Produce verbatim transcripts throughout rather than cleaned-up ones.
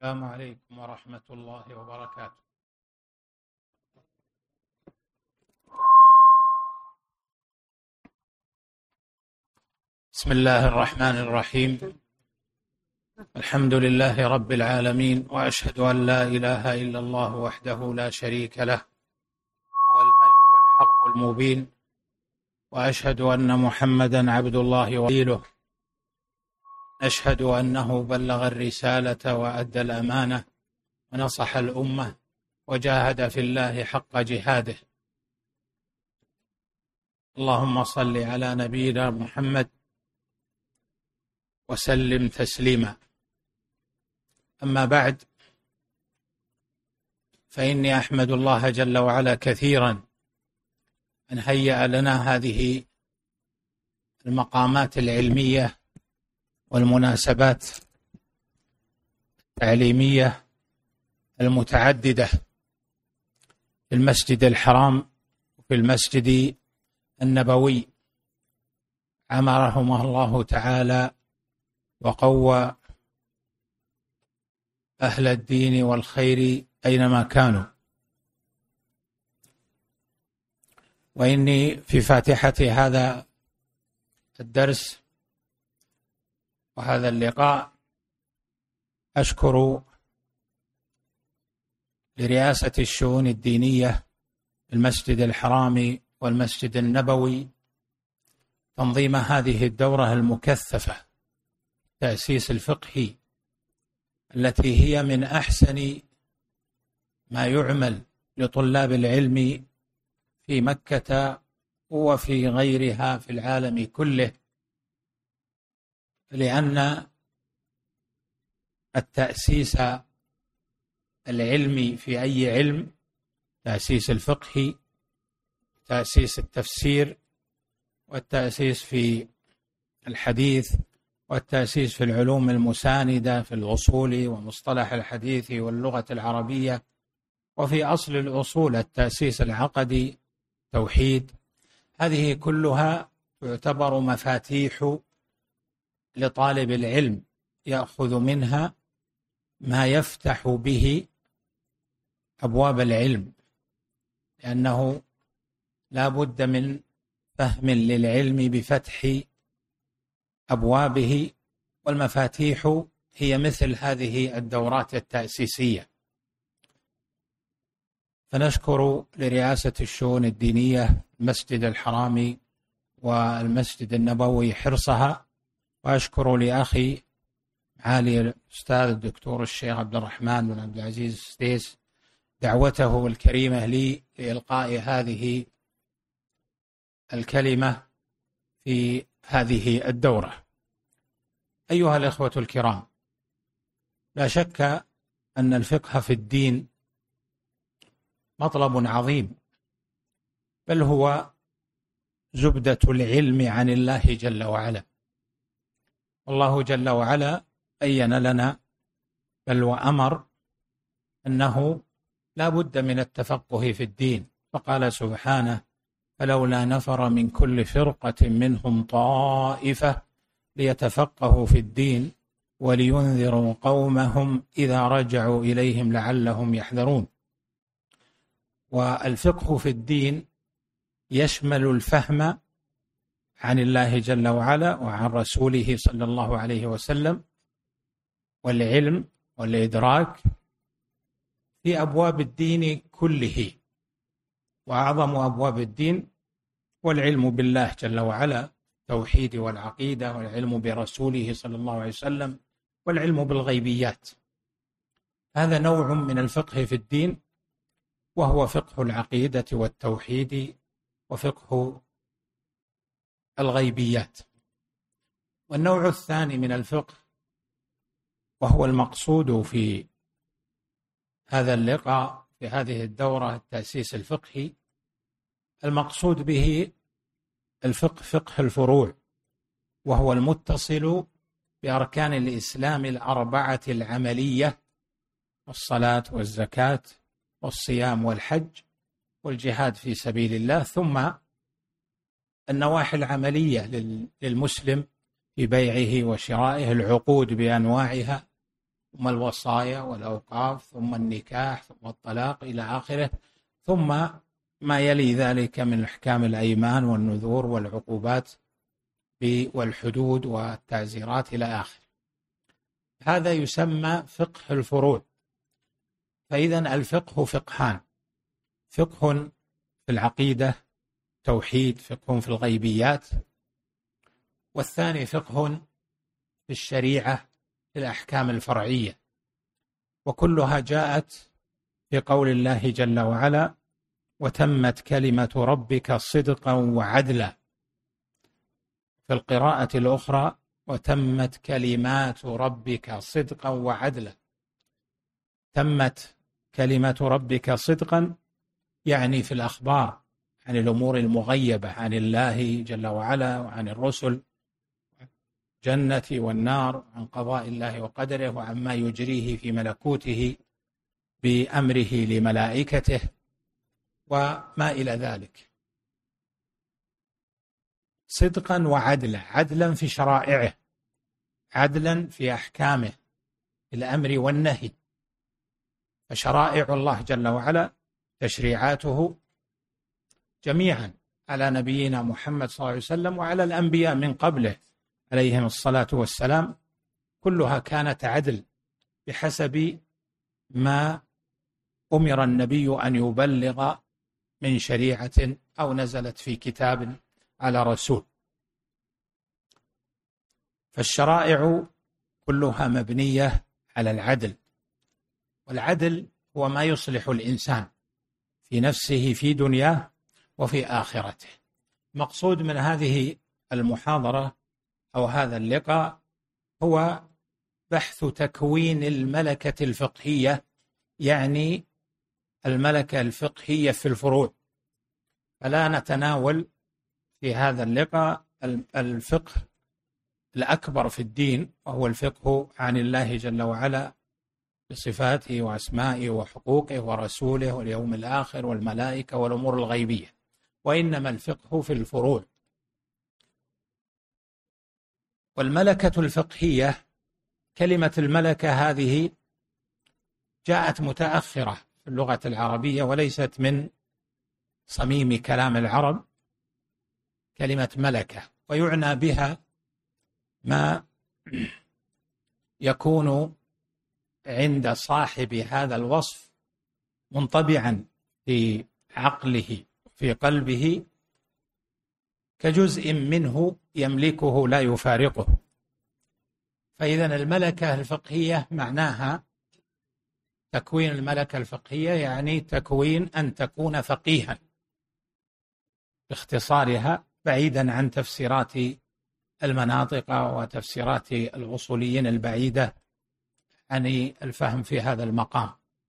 السلام عليكم ورحمة الله وبركاته. بسم الله الرحمن الرحيم. الحمد لله رب العالمين، وأشهد أن لا إله إلا الله وحده لا شريك له، هو الملك الحق المبين، وأشهد أن محمدًا عبد الله ورسوله، أشهد أنه بلغ الرسالة وأدى الأمانة ونصح الأمة وجاهد في الله حق جهاده. اللهم صل على نبينا محمد وسلم تسليما. أما بعد، فإني أحمد الله جل وعلا كثيرا أن هيأ لنا هذه المقامات العلمية والمناسبات التعليمية المتعددة في المسجد الحرام وفي المسجد النبوي، عمرهما الله تعالى وقوى أهل الدين والخير أينما كانوا. وإني في فاتحة هذا الدرس وهذا اللقاء أشكر لرئاسة الشؤون الدينية المسجد الحرام والمسجد النبوي تنظيم هذه الدورة المكثفة تأسيس الفقهي، التي هي من أحسن ما يعمل لطلاب العلم في مكة وفي غيرها في العالم كله، لأن التأسيس العلمي في أي علم، تأسيس الفقه، تأسيس التفسير، والتأسيس في الحديث، والتأسيس في العلوم المساندة في الأصول ومصطلح الحديث واللغة العربية، وفي أصل الأصول التأسيس العقدي توحيد، هذه كلها تعتبر مفاتيح لطالب العلم يأخذ منها ما يفتح به أبواب العلم، لأنه لا بد من فهم للعلم بفتح أبوابه، والمفاتيح هي مثل هذه الدورات التأسيسية. فنشكر لرئاسة الشؤون الدينية المسجد الحرام والمسجد النبوي حرصها، وأشكر لأخي معالي الأستاذ الدكتور الشيخ عبد الرحمن بن عبد العزيز السديس دعوته الكريمة لي لإلقاء هذه الكلمة في هذه الدورة. أيها الإخوة الكرام، لا شك أن الفقه في الدين مطلب عظيم، بل هو زبدة العلم عن الله جل وعلا. والله جل وعلا بين لنا بل وأمر أنه لا بد من التفقه في الدين، فقال سبحانه: فلولا نفر من كل فرقة منهم طائفة ليتفقهوا في الدين ولينذروا قومهم إذا رجعوا إليهم لعلهم يحذرون. والفقه في الدين يشمل الفهم عن الله جل وعلا وعن رسوله صلى الله عليه وسلم، والعلم والإدراك في أبواب الدين كله، وأعظم أبواب الدين والعلم بالله جل وعلا، التوحيد والعقيدة، والعلم برسوله صلى الله عليه وسلم، والعلم بالغيبيات. هذا نوع من الفقه في الدين، وهو فقه العقيدة والتوحيد وفقه الغيبيات. والنوع الثاني من الفقه، وهو المقصود في هذا اللقاء في هذه الدورة التأسيس الفقهي، المقصود به الفقه فقه الفروع، وهو المتصل بأركان الإسلام الأربعة العملية: الصلاة والزكاة والصيام والحج والجهاد في سبيل الله، ثم النواحي العملية للمسلم في بيعه وشرائه، العقود بأنواعها، ثم الوصايا والأوقاف، ثم النكاح، ثم الطلاق إلى آخره، ثم ما يلي ذلك من أحكام الأيمان والنذور والعقوبات والحدود والتعزيرات إلى آخره. هذا يسمى فقه الفروع. فإذا الفقه فقهان: فقه في العقيدة توحيد، فقه في الغيبيات، والثاني فقه في الشريعة في الأحكام الفرعية، وكلها جاءت في قول الله جل وعلا: وتمت كلمة ربك صدقا وعدلا. في القراءة الأخرى: وتمت كلمات ربك صدقا وعدلا. تمت كلمة ربك صدقا يعني في الأخبار عن الأمور المغيبة عن الله جل وعلا وعن الرسل، جنة والنار، عن قضاء الله وقدره وعن ما يجريه في ملكوته بأمره لملائكته وما إلى ذلك. صدقا وعدلا: عدلا في شرائعه، عدلا في أحكامه، الأمر والنهي. فشرائع الله جل وعلا تشريعاته جميعا على نبينا محمد صلى الله عليه وسلم وعلى الأنبياء من قبله عليهم الصلاة والسلام، كلها كانت عدل بحسب ما أمر النبي أن يبلغ من شريعة أو نزلت في كتاب على رسول. فالشرائع كلها مبنية على العدل، والعدل هو ما يصلح الإنسان في نفسه في دنياه وفي آخرته. مقصود من هذه المحاضرة أو هذا اللقاء هو بحث تكوين الملكة الفقهية، يعني الملكة الفقهية في الفروع. فلا نتناول في هذا اللقاء الفقه الأكبر في الدين، وهو الفقه عن الله جل وعلا بصفاته وأسمائه وحقوقه ورسوله واليوم الآخر والملائكة والأمور الغيبية، وإنما الفقه في الفروع. والملكة الفقهية، كلمة الملكة هذه جاءت متأخرة في اللغة العربية وليست من صميم كلام العرب، كلمة ملكة، ويعنى بها ما يكون عند صاحب هذا الوصف منطبعا في عقله في قلبه كجزء منه يملكه لا يفارقه. فإذا الملكة الفقهية معناها تكوين الملكة الفقهية يعني تكوين أن تكون فقيها باختصارها، بعيدا عن تفسيرات المناطق وتفسيرات الأصوليين البعيدة عن الفهم في هذا المقام.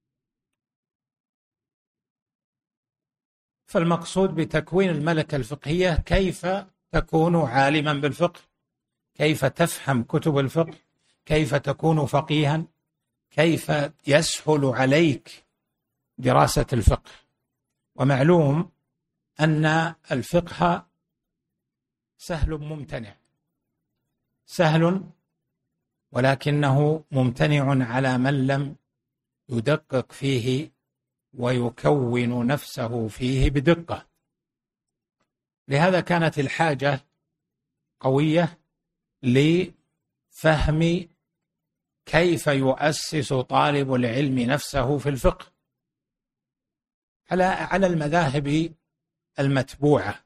فالمقصود بتكوين الملكة الفقهية كيف تكون عالما بالفقه، كيف تفهم كتب الفقه، كيف تكون فقيها، كيف يسهل عليك دراسة الفقه. ومعلوم أن الفقه سهل ممتنع، سهل ولكنه ممتنع على من لم يدقق فيه ويكون نفسه فيه بدقة. لهذا كانت الحاجة قوية لفهم كيف يؤسس طالب العلم نفسه في الفقه على على المذاهب المتبوعة،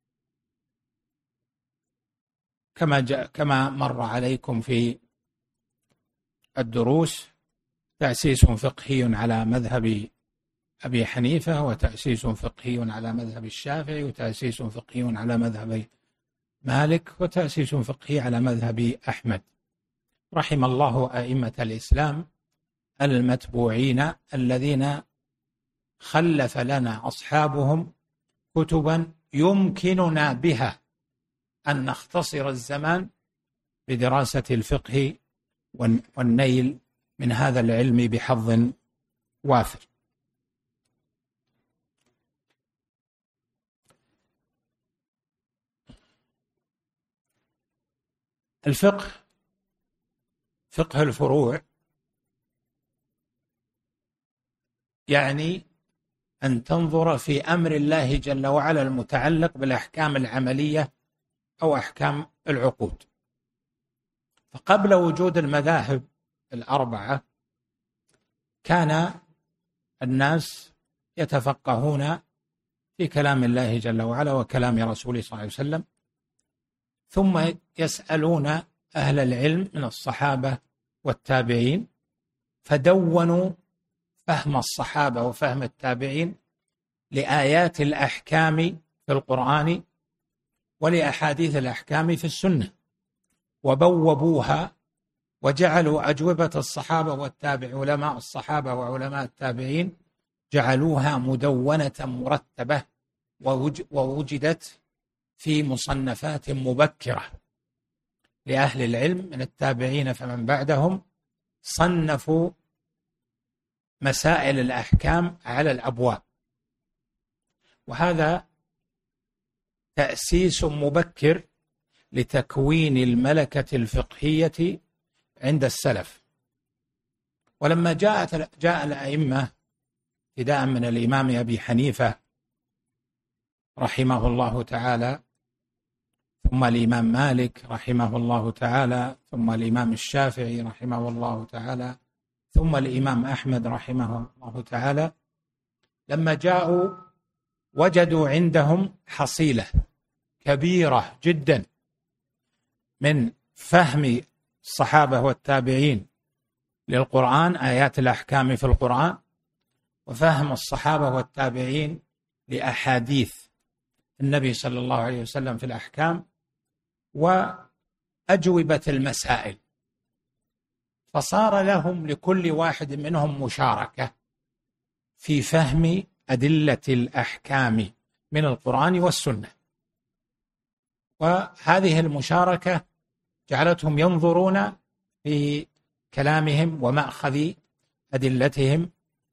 كما جاء كما مر عليكم في الدروس: تأسيس فقهي على مذهب أبي حنيفة، وتأسيس فقهي على مذهب الشافعي، وتأسيس فقهي على مذهب مالك، وتأسيس فقهي على مذهب أحمد. رحم الله أئمة الإسلام المتبوعين الذين خلف لنا أصحابهم كتبا يمكننا بها أن نختصر الزمان بدراسة الفقه والنيل من هذا العلم بحظ وافر. الفقه، فقه الفروع، يعني أن تنظر في أمر الله جل وعلا المتعلق بالأحكام العملية أو أحكام العقود. فقبل وجود المذاهب الأربعة كان الناس يتفقهون في كلام الله جل وعلا وكلام رسوله صلى الله عليه وسلم، ثم يسألون أهل العلم من الصحابة والتابعين، فدونوا فهم الصحابة وفهم التابعين لآيات الأحكام في القرآن ولأحاديث الأحكام في السنة، وبوبوها وجعلوا أجوبة الصحابة والتابع علماء الصحابة وعلماء التابعين جعلوها مدونة مرتبة، ووجدت في مصنفات مبكرة لأهل العلم من التابعين فمن بعدهم، صنفوا مسائل الأحكام على الأبواب. وهذا تأسيس مبكر لتكوين الملكة الفقهية عند السلف. ولما جاءت جاء الأئمة ابتداء من الإمام أبي حنيفة رحمه الله تعالى، ثم الإمام مالك رحمه الله تعالى، ثم الإمام الشافعي رحمه الله تعالى، ثم الإمام أحمد رحمه الله تعالى، لما جاءوا وجدوا عندهم حصيلة كبيرة جدا من فهم الصحابة والتابعين للقرآن، آيات الأحكام في القرآن، وفهم الصحابة والتابعين لأحاديث النبي صلى الله عليه وسلم في الأحكام وأجوبة المسائل، فصار لهم لكل واحد منهم مشاركة في فهم أدلة الأحكام من القرآن والسنة. وهذه المشاركة جعلتهم ينظرون في كلامهم ومأخذ أدلتهم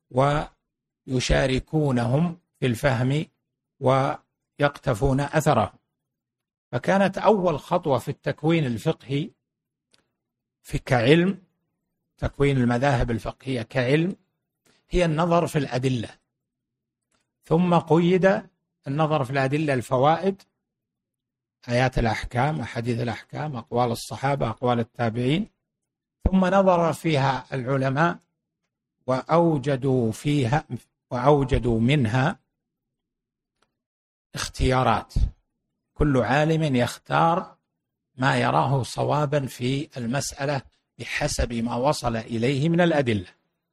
ويشاركونهم في الفهم ويقتفون أثره. فكانت أول خطوة في التكوين الفقهي في كعلم، تكوين المذاهب الفقهية كعلم، هي النظر في الأدلة، ثم قيد النظر في الأدلة الفوائد، آيات الأحكام، أحاديث الأحكام، أقوال الصحابة، أقوال التابعين، ثم نظر فيها العلماء وأوجدوا فيها وأوجدوا منها اختيارات، كل عالم يختار ما يراه صوابا في المسألة بحسب ما وصل إليه من الأدلة.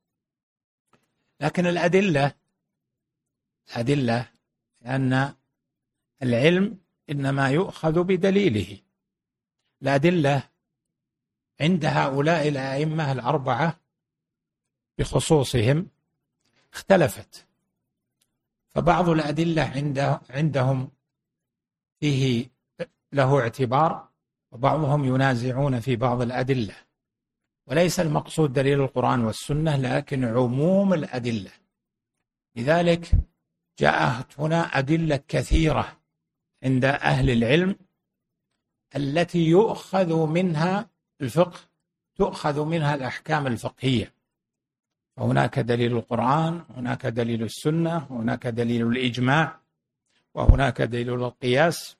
لكن الأدلة الأدلة لأن العلم إنما يؤخذ بدليله. الأدلة عند هؤلاء الأئمة الأربعة بخصوصهم اختلفت، فبعض الأدلة عند عندهم فيه له اعتبار، وبعضهم ينازعون في بعض الأدلة، وليس المقصود دليل القرآن والسنة لكن عموم الأدلة. لذلك جاءت هنا أدلة كثيرة عند أهل العلم التي يؤخذ منها الفقه، تؤخذ منها الأحكام الفقهية. هناك دليل القرآن، هناك دليل السنة، هناك دليل الإجماع، وهناك دليل القياس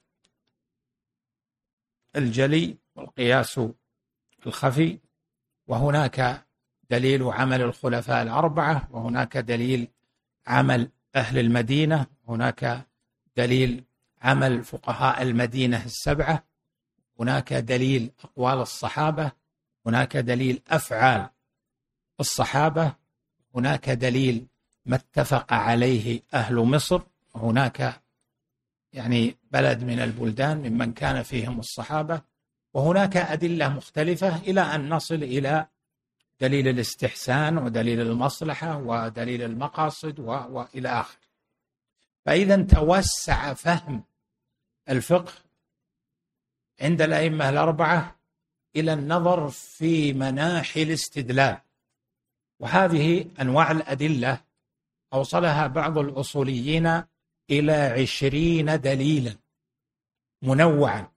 الجلي والقياس الخفي، وهناك دليل عمل الخلفاء الأربعة، وهناك دليل عمل أهل المدينة، هناك دليل عمل فقهاء المدينة السبعة، هناك دليل أقوال الصحابة، هناك دليل أفعال الصحابة، هناك دليل ما اتفق عليه أهل مصر، هناك يعني بلد من البلدان ممن كان فيهم الصحابة، وهناك أدلة مختلفة إلى أن نصل إلى دليل الاستحسان ودليل المصلحة ودليل المقاصد وإلى آخر. فإذا توسع فهم الفقه عند الأئمة الأربعة إلى النظر في مناحي الاستدلال، وهذه أنواع الأدلة أوصلها بعض الأصوليين إلى عشرين دليلا منوعا،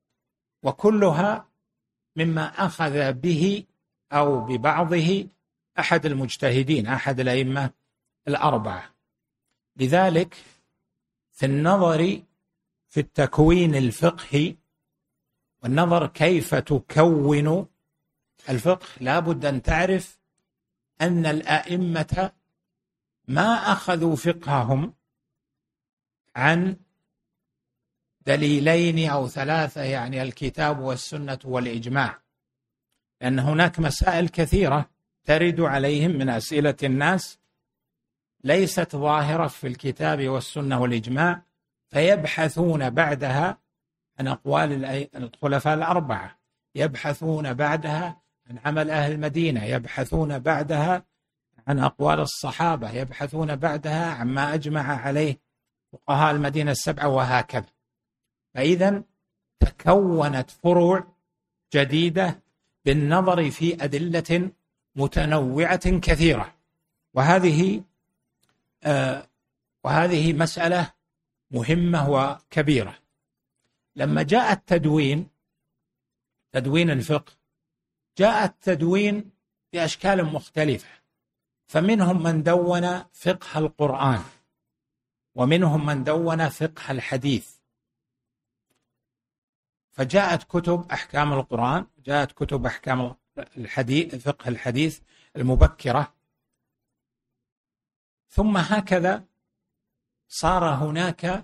وكلها مما أخذ به أو ببعضه أحد المجتهدين، أحد الأئمة الأربعة. لذلك في النظر في التكوين الفقهي والنظر كيف تكون الفقه لا بد أن تعرف أن الأئمة ما أخذوا فقههم عن دليلين أو ثلاثة، يعني الكتاب والسنة والإجماع، لأن هناك مسائل كثيرة ترد عليهم من أسئلة الناس ليست ظاهرة في الكتاب والسنة والإجماع، فيبحثون بعدها عن أقوال الخلفاء الأربعة، يبحثون بعدها عن عمل أهل المدينة، يبحثون بعدها عن أقوال الصحابة، يبحثون بعدها عما أجمع عليه فقهاء المدينة السبعة، وهكذا. فإذا تكونت فروع جديدة بالنظر في أدلة متنوعة كثيرة، وهذه آه وهذه مسألة مهمة وكبيرة. لما جاء التدوين، تدوين الفقه، جاء التدوين بأشكال مختلفة، فمنهم من دون فقه القرآن، ومنهم من دون فقه الحديث، فجاءت كتب أحكام القرآن، جاءت كتب أحكام الحديث، فقه الحديث المبكرة، ثم هكذا صار هناك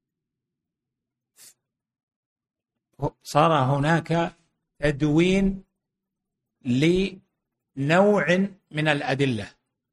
صار هناك تدوين لنوع من الأدلة،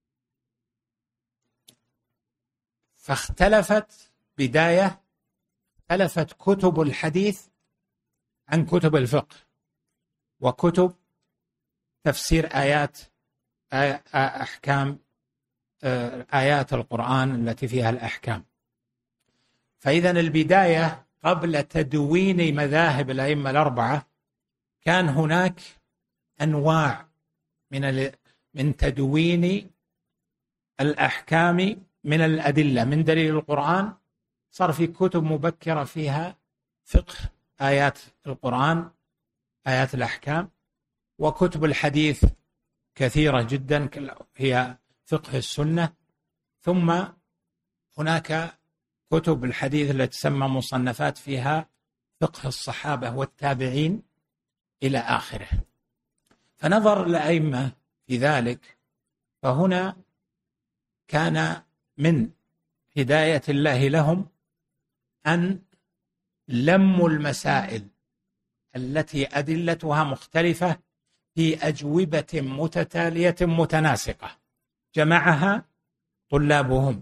فاختلفت بداية اختلفت كتب الحديث عن كتب الفقه، وكتب تفسير آيات أحكام آيات القرآن التي فيها الأحكام. فإذا البداية قبل تدوين مذاهب الأئمة الأربعة كان هناك أنواع من من تدوين الأحكام من الأدلة، من دليل القرآن صار في كتب مبكرة فيها فقه آيات القرآن، آيات الأحكام، وكتب الحديث كثيرة جدا هي فقه السنة، ثم هناك كتب الحديث التي تسمى مصنفات فيها فقه الصحابة والتابعين إلى آخره. فنظر الأئمة في ذلك، فهنا كان من هداية الله لهم أن لموا المسائل التي أدلتها مختلفة في أجوبة متتالية متناسقة، جمعها طلابهم.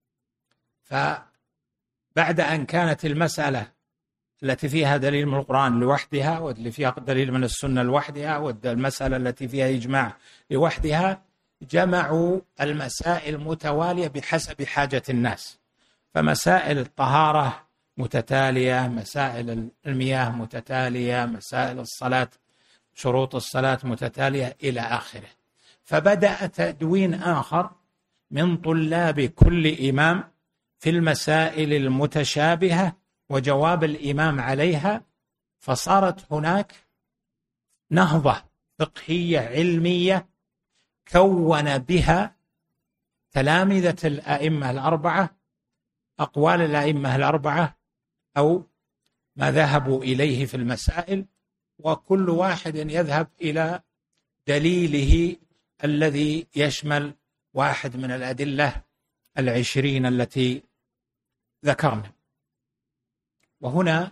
فبعد أن كانت المسألة التي فيها دليل من القرآن لوحدها، واللي فيها دليل من السنة لوحدها، والمسألة التي فيها إجماع لوحدها، جمعوا المسائل متوالية بحسب حاجة الناس، فمسائل الطهارة متتالية، مسائل المياه متتالية، مسائل الصلاة شروط الصلاة متتالية إلى آخره. فبدأ تدوين آخر من طلاب كل إمام في المسائل المتشابهة وجواب الإمام عليها، فصارت هناك نهضة فقهية علمية كون بها تلامذة الأئمة الأربعة أقوال الأئمة الأربعة أو ما ذهبوا إليه في المسائل، وكل واحد يذهب إلى دليله الذي يشمل واحد من الأدلة العشرين التي ذكرنا. وهنا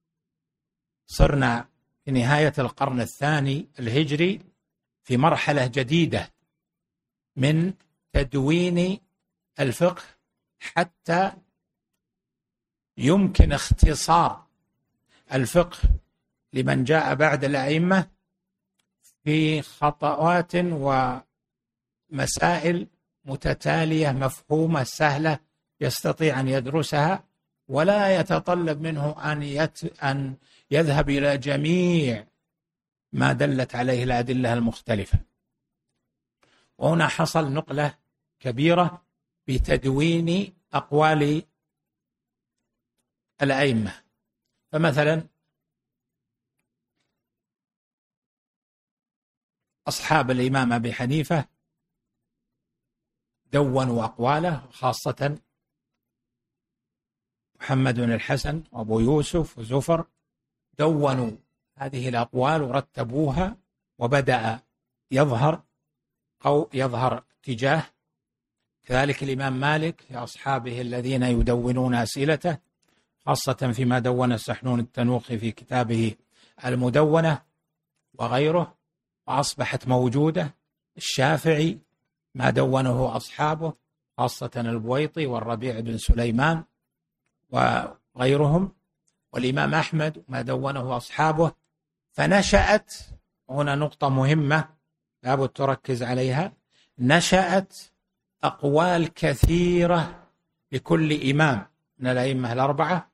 صرنا في نهاية القرن الثاني الهجري في مرحلة جديدة من تدوين الفقه، حتى يمكن اختصار الفقه لمن جاء بعد الأئمة في خطوات ومسائل متتالية مفهومة سهلة يستطيع أن يدرسها، ولا يتطلب منه أن يت... أن يذهب إلى جميع ما دلت عليه الأدلة المختلفة. وهنا حصل نقلة كبيرة بتدوين أقوال الأئمة. فمثلا أصحاب الإمام أبي حنيفة دونوا أقواله، خاصة محمد بن الحسن وأبو يوسف وزفر، دونوا هذه الأقوال ورتبوها، وبدأ يظهر أو يظهر اتجاه. كذلك الإمام مالك لأصحابه الذين يدونون أسئلته، خاصة فيما دون السحنون التنوخي في كتابه المدونة وغيره، وأصبحت موجودة. الشافعي ما دونه أصحابه، خاصة البويطي والربيع بن سليمان وغيرهم، والإمام أحمد ما دونه أصحابه. فنشأت هنا نقطة مهمة لابد تركز عليها، نشأت أقوال كثيرة لكل إمام من الأئمة الأربعة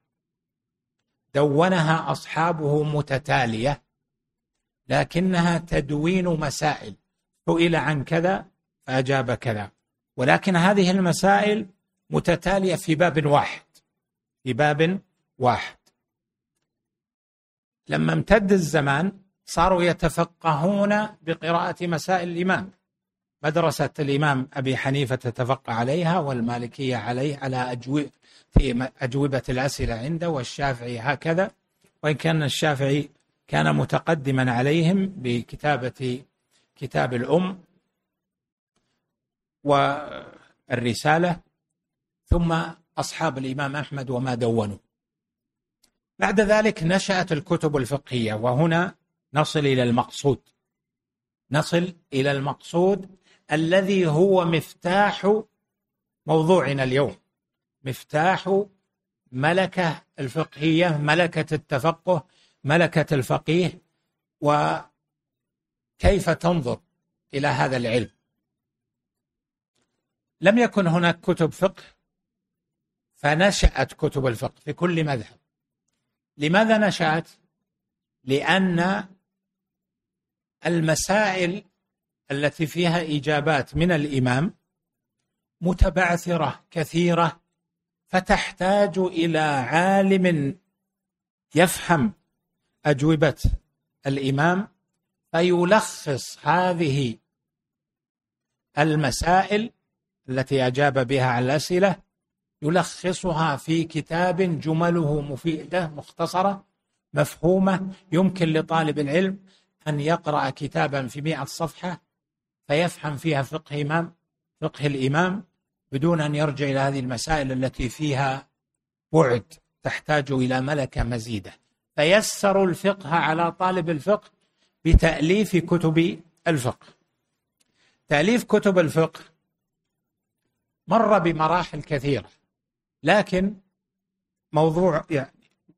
دونها أصحابه متتالية، لكنها تدوين مسائل، سئل عن كذا فأجاب كذا، ولكن هذه المسائل متتالية في باب واحد في باب واحد. لما امتد الزمان صاروا يتفقهون بقراءة مسائل الإمام. مدرسة الإمام أبي حنيفة تتفقه عليها، والمالكية عليه على أجوبة في أجوبة الأسئلة عنده، والشافعي هكذا، وإن كان الشافعي كان متقدما عليهم بكتابة كتاب الأم والرسالة، ثم أصحاب الإمام أحمد وما دونوا. بعد ذلك نشأت الكتب الفقهية، وهنا نصل إلى المقصود نصل إلى المقصود الذي هو مفتاح موضوعنا اليوم، مفتاح ملكة الفقهية، ملكة التفقه، ملكة الفقيه، وكيف تنظر إلى هذا العلم. لم يكن هناك كتب فقه، فنشأت كتب الفقه في كل مذهب. لماذا نشأت؟ لأن المسائل التي فيها إجابات من الإمام متبعثرة كثيرة، فتحتاج إلى عالم يفهم أجوبة الإمام فيلخص هذه المسائل التي أجاب بها على الأسئلة، يلخصها في كتاب جمله مفيدة مختصرة مفهومة، يمكن لطالب العلم أن يقرأ كتابا في مئة صفحة فيفهم فيها فقه إمام فقه الإمام بدون أن يرجع إلى هذه المسائل التي فيها بعد تحتاج إلى ملكة مزيدة. فيسر الفقه على طالب الفقه بتأليف كتب الفقه. تأليف كتب الفقه مر بمراحل كثيرة، لكن موضوع يعني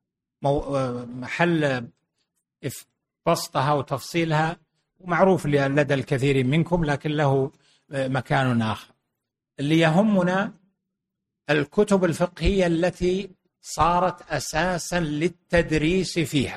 محل بسطها وتفصيلها معروف لدى الكثير منكم، لكن له مكان آخر. اللي يهمنا الكتب الفقهية التي صارت أساسا للتدريس فيها.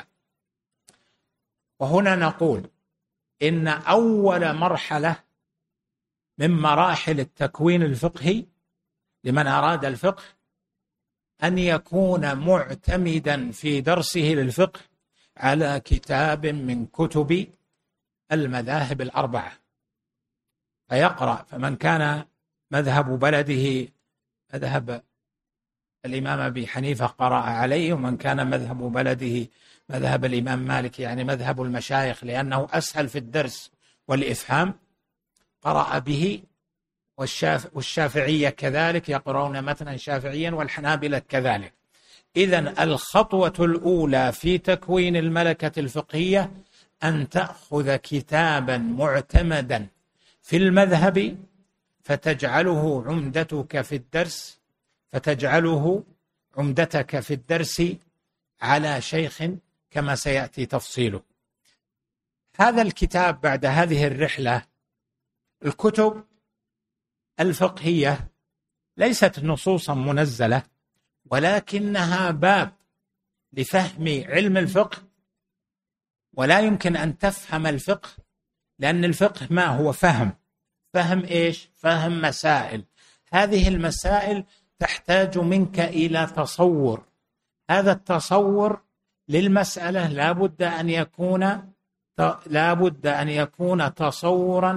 وهنا نقول إن أول مرحلة من مراحل التكوين الفقهي لمن أراد الفقه أن يكون معتمدا في درسه للفقه على كتاب من كتب المذاهب الأربعة، فيقرأ. فمن كان مذهب بلده مذهب الإمام أبي حنيفة قرأ عليه، ومن كان مذهب بلده مذهب الإمام مالك، يعني مذهب المشايخ لأنه أسهل في الدرس والإفهام، قرأ به. والشافعية كذلك يقرؤون متنا شافعيا، والحنابلة كذلك. إذن الخطوة الأولى في تكوين الملكة الفقهية أن تأخذ كتابا معتمدا في المذهب فتجعله عمدتك في الدرس فتجعله عمدتك في الدرس على شيخ كما سيأتي تفصيله. هذا الكتاب بعد هذه الرحلة، الكتب الفقهية ليست نصوصا منزلة، ولكنها باب لفهم علم الفقه. ولا يمكن أن تفهم الفقه، لأن الفقه ما هو فهم فهم إيش؟ فهم مسائل. هذه المسائل تحتاج منك إلى تصور. هذا التصور للمسألة لا بد أن يكون لا بد أن يكون تصورا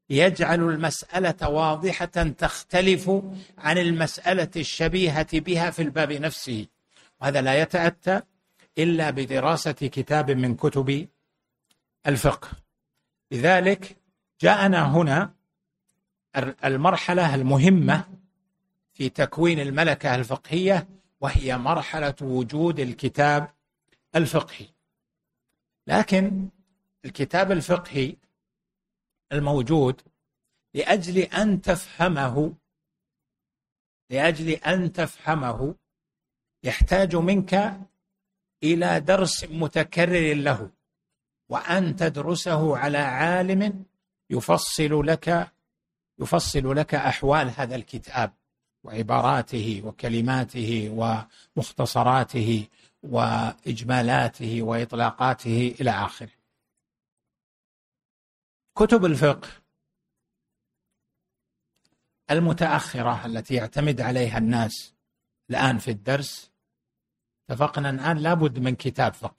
يجعل المسألة واضحة تختلف عن المسألة الشبيهة بها في الباب نفسه، وهذا لا يتأتى إلا بدراسة كتاب من كتب الفقه. لذلك جاءنا هنا المرحلة المهمة في تكوين الملكة الفقهية، وهي مرحلة وجود الكتاب الفقهي. لكن الكتاب الفقهي الموجود لأجل أن تفهمه لأجل أن تفهمه يحتاج منك إلى درس متكرر له، وأن تدرسه على عالم يفصل لك يفصل لك أحوال هذا الكتاب وعباراته وكلماته ومختصراته وإجمالاته وإطلاقاته إلى آخره. كتب الفقه المتأخرة التي يعتمد عليها الناس الآن في الدرس، اتفقنا الآن لابد من كتاب فقه.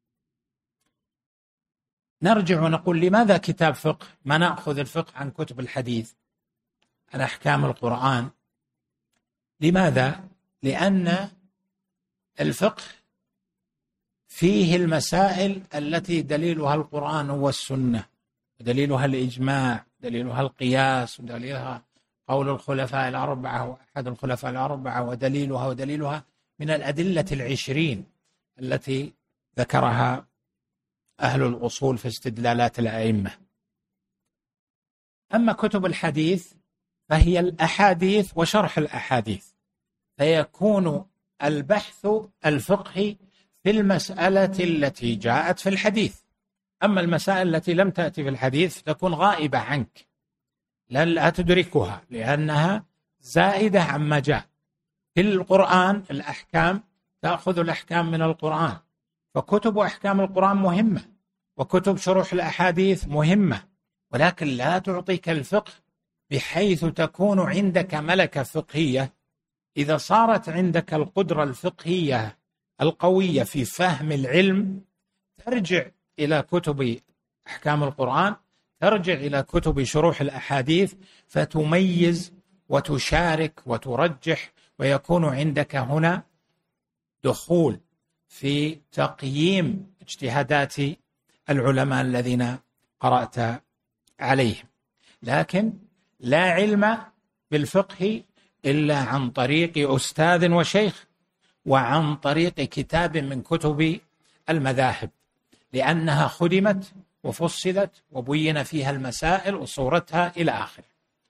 نرجع ونقول لماذا كتاب فقه؟ ما نأخذ الفقه عن كتب الحديث، عن أحكام القرآن. لماذا؟ لأن الفقه فيه المسائل التي دليلها القرآن والسنة، دليلها الإجماع، دليلها القياس، ودليلها قول الخلفاء الأربعة وأحد الخلفاء الأربعة، ودليلها ودليلها من الأدلة العشرين التي ذكرها أهل الأصول في استدلالات الأئمة. أما كتب الحديث فهي الأحاديث وشرح الأحاديث، فيكون البحث الفقهي في المسألة التي جاءت في الحديث. أما المسائل التي لم تأتي في الحديث تكون غائبة عنك، لا تدركها لأنها زائدة عما جاء في القرآن. الأحكام تأخذ الأحكام من القرآن، فكتب أحكام القرآن مهمة، وكتب شروح الأحاديث مهمة، ولكن لا تعطيك الفقه بحيث تكون عندك ملكة فقهية. إذا صارت عندك القدرة الفقهية القوية في فهم العلم، ترجع إلى كتب أحكام القرآن، ترجع إلى كتب شروح الأحاديث، فتميز وتشارك وترجح، ويكون عندك هنا دخول في تقييم اجتهادات العلماء الذين قرأت عليهم. لكن لا علم بالفقه إلا عن طريق أستاذ وشيخ، وعن طريق كتاب من كتب المذاهب، لأنها خدمت وفصلت وبين فيها المسائل وصورتها إلى آخره.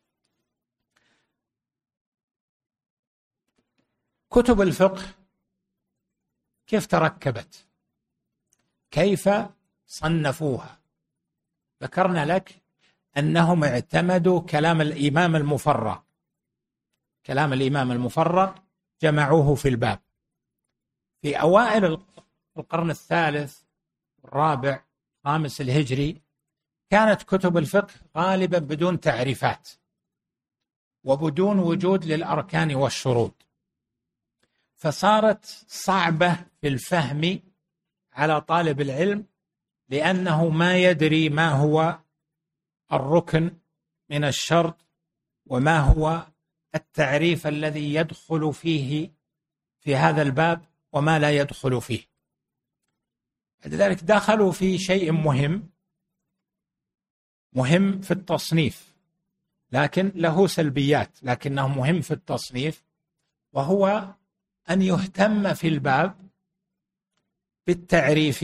كتب الفقه كيف تركبت؟ كيف صنفوها؟ ذكرنا لك أنهم اعتمدوا كلام الإمام المفرق. كلام الإمام المفرق جمعوه في الباب. في أوائل القرن الثالث الرابع الخامس الهجري كانت كتب الفقه غالبا بدون تعريفات وبدون وجود للأركان والشروط، فصارت صعبة في الفهم على طالب العلم، لأنه ما يدري ما هو الركن من الشرط وما هو التعريف الذي يدخل فيه في هذا الباب وما لا يدخل فيه. لذلك دخلوا في شيء مهم مهم في التصنيف، لكن له سلبيات، لكنه مهم في التصنيف، وهو أن يهتم في الباب بالتعريف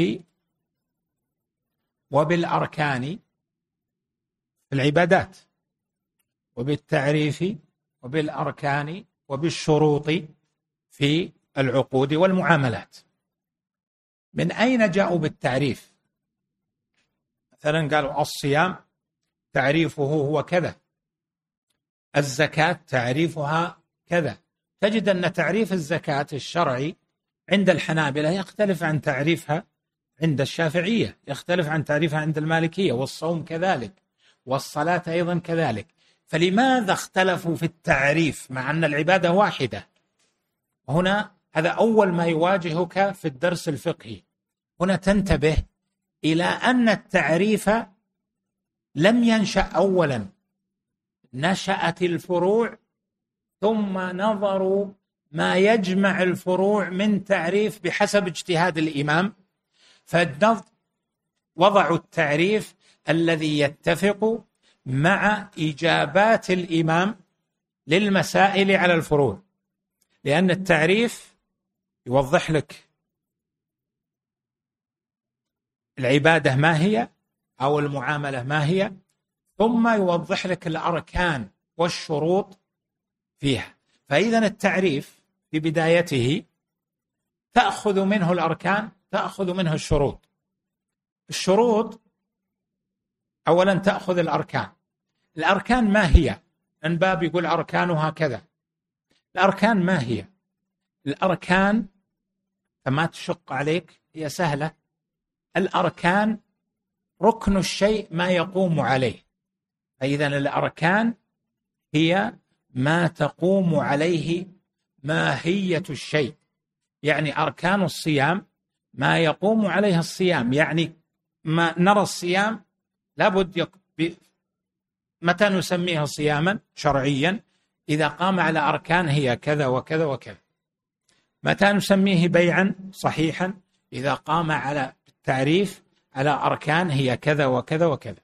وبالأركان في العبادات، وبالتعريف وبالأركان وبالشروط في العقود والمعاملات. من أين جاءوا بالتعريف؟ مثلا قالوا الصيام تعريفه هو كذا، الزكاة تعريفها كذا. تجد أن تعريف الزكاة الشرعي عند الحنابلة يختلف عن تعريفها عند الشافعية، يختلف عن تعريفها عند المالكية، والصوم كذلك، والصلاة أيضا كذلك. فلماذا اختلفوا في التعريف مع أن العبادة واحدة؟ هنا هذا أول ما يواجهك في الدرس الفقهي. هنا تنتبه إلى أن التعريف لم ينشأ أولا نشأت الفروع ثم نظروا ما يجمع الفروع من تعريف بحسب اجتهاد الإمام، فوضعوا التعريف الذي يتفق مع إجابات الإمام للمسائل على الفروع، لأن التعريف يوضح لك العبادة ما هي أو المعاملة ما هي، ثم يوضح لك الأركان والشروط فيها. فإذا التعريف في بدايته تأخذ منه الأركان، تأخذ منه الشروط. الشروط أولا تأخذ الأركان. الأركان ما هي؟ أن باب يقول أركانها كذا. الأركان ما هي؟ الأركان فما تشق عليك، هي سهلة. الأركان ركن الشيء ما يقوم عليه، فإذا الأركان هي ما تقوم عليه ماهية الشيء. يعني أركان الصيام ما يقوم عليه الصيام، يعني ما نرى الصيام لابد يق... ب... متى نسميه صياما شرعيا؟ إذا قام على أركان هي كذا وكذا وكذا. متى نسميه بيعا صحيحا؟ إذا قام على التعريف على أركان هي كذا وكذا وكذا.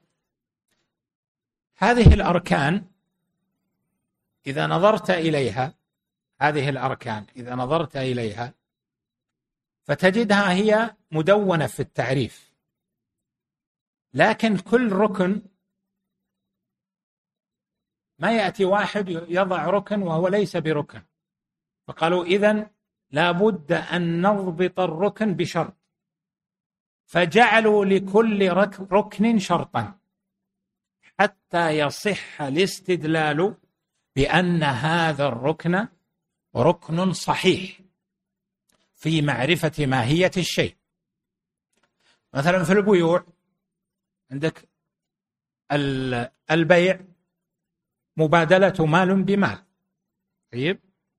هذه الأركان إذا نظرت إليها، هذه الأركان إذا نظرت إليها فتجدها هي مدونة في التعريف، لكن كل ركن ما يأتي واحد يضع ركن وهو ليس بركن، فقالوا إذن لابد أن نضبط الركن بشرط، فجعلوا لكل ركن شرطا حتى يصح الاستدلال بأن هذا الركن ركن صحيح في معرفة ماهية الشيء. مثلا في البيوع عندك البيع مبادلة مال بمال، طيب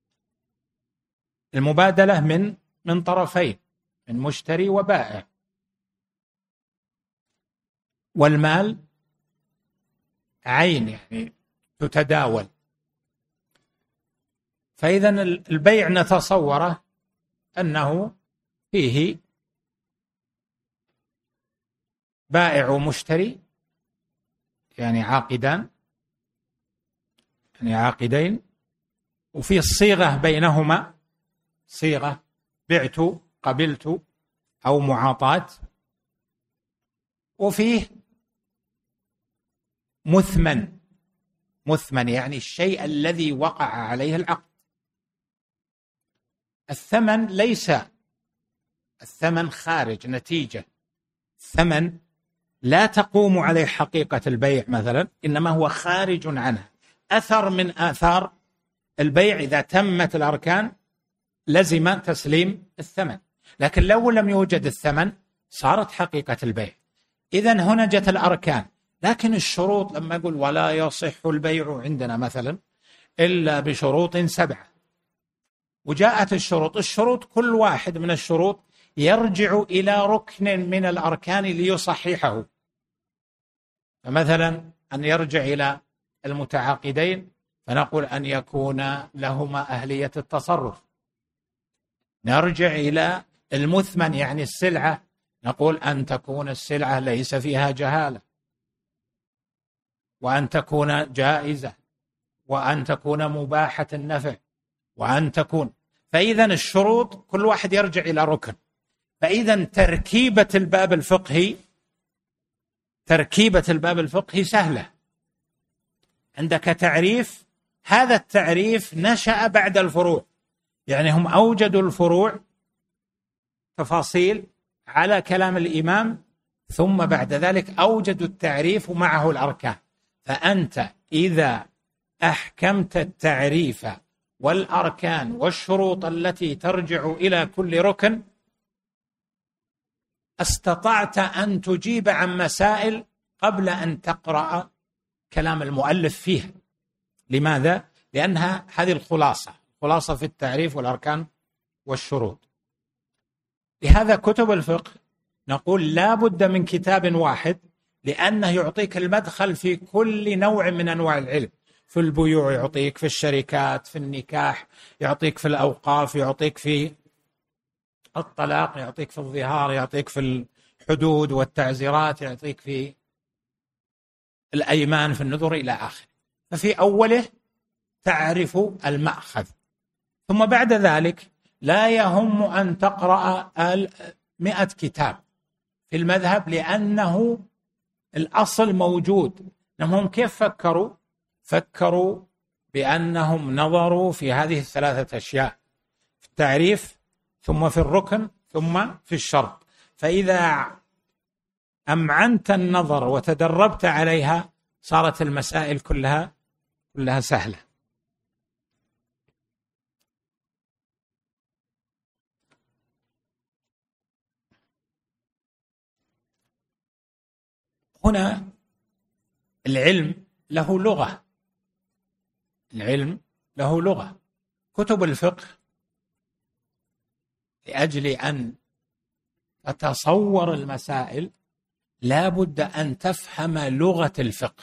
المبادلة من من طرفين، من مشتري وبائع، والمال عين يعني تتداول. فإذا البيع نتصوره أنه فيه بائع ومشتري، يعني عاقدان، يعني عاقدين، وفي الصيغة بينهما صيغة بعت قبلت أو معاطاة، وفيه مثمن، مثمن يعني الشيء الذي وقع عليه العقد. الثمن ليس الثمن خارج نتيجة، الثمن لا تقوم عليه حقيقة البيع مثلا، إنما هو خارج عنه، أثر من آثار البيع. إذا تمت الأركان لزم تسليم الثمن، لكن لو لم يوجد الثمن صارت حقيقة البيع. إذن هنا جت الأركان، لكن الشروط لما يقول ولا يصح البيع عندنا مثلا إلا بشروط سبعة، وجاءت الشروط، الشروط كل واحد من الشروط يرجع إلى ركن من الأركان ليصححه. فمثلا أن يرجع إلى المتعاقدين فنقول أن يكون لهما أهلية التصرف. نرجع إلى المثمن يعني السلعة، نقول أن تكون السلعة ليس فيها جهالة، وأن تكون جائزة، وأن تكون مباحة النفع، وأن تكون. فإذا الشروط كل واحد يرجع إلى ركن. فإذا تركيبة الباب الفقهي تركيبة الباب الفقهي سهلة. عندك تعريف، هذا التعريف نشأ بعد الفروع، يعني هم أوجدوا الفروع تفاصيل على كلام الإمام، ثم بعد ذلك أوجدوا التعريف معه الأركان. فأنت إذا أحكمت التعريف والأركان والشروط التي ترجع إلى كل ركن استطعت أن تجيب عن مسائل قبل أن تقرأ كلام المؤلف فيها. لماذا؟ لأنها هذه الخلاصة، خلاصة في التعريف والأركان والشروط. لهذا كتب الفقه نقول لا بد من كتاب واحد، لأنه يعطيك المدخل في كل نوع من أنواع العلم، في البيوع يعطيك، في الشركات، في النكاح يعطيك، في الأوقاف يعطيك، في الطلاق يعطيك، في الظهار يعطيك، في الحدود والتعزيرات يعطيك، في الأيمان، في النذر إلى آخره. ففي أوله تعرف المأخذ، ثم بعد ذلك لا يهم أن تقرأ مئة كتاب في المذهب، لأنه الأصل موجود. هم كيف فكروا؟ فكروا بأنهم نظروا في هذه الثلاثة أشياء: في التعريف، ثم في الركن، ثم في الشرط. فإذا أمعنت النظر وتدربت عليها صارت المسائل كلها كلها سهلة. هنا العلم له لغة، العلم له لغة. كتب الفقه لأجل أن تتصور المسائل لا بد أن تفهم لغة الفقه.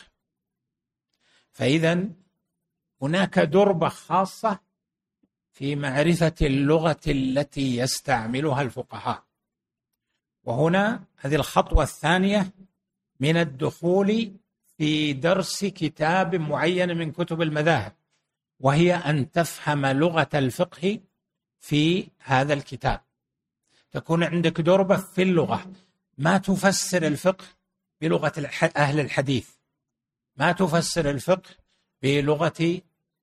فإذا هناك دربة خاصة في معرفة اللغة التي يستعملها الفقهاء. وهنا هذه الخطوة الثانية من الدخول في درس كتاب معين من كتب المذاهب، وهي أن تفهم لغة الفقه في هذا الكتاب. تكون عندك دربة في اللغة، ما تفسر الفقه بلغة أهل الحديث، ما تفسر الفقه بلغة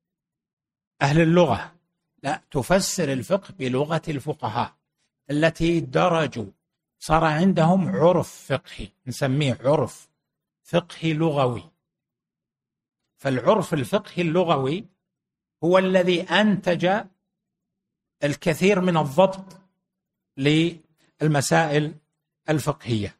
أهل اللغة، لا، تفسر الفقه بلغة الفقهاء التي درجوا، صار عندهم عرف فقهي، نسميه عرف فقهي لغوي. فالعرف الفقهي اللغوي هو الذي أنتج الكثير من الضبط للمسائل الفقهية.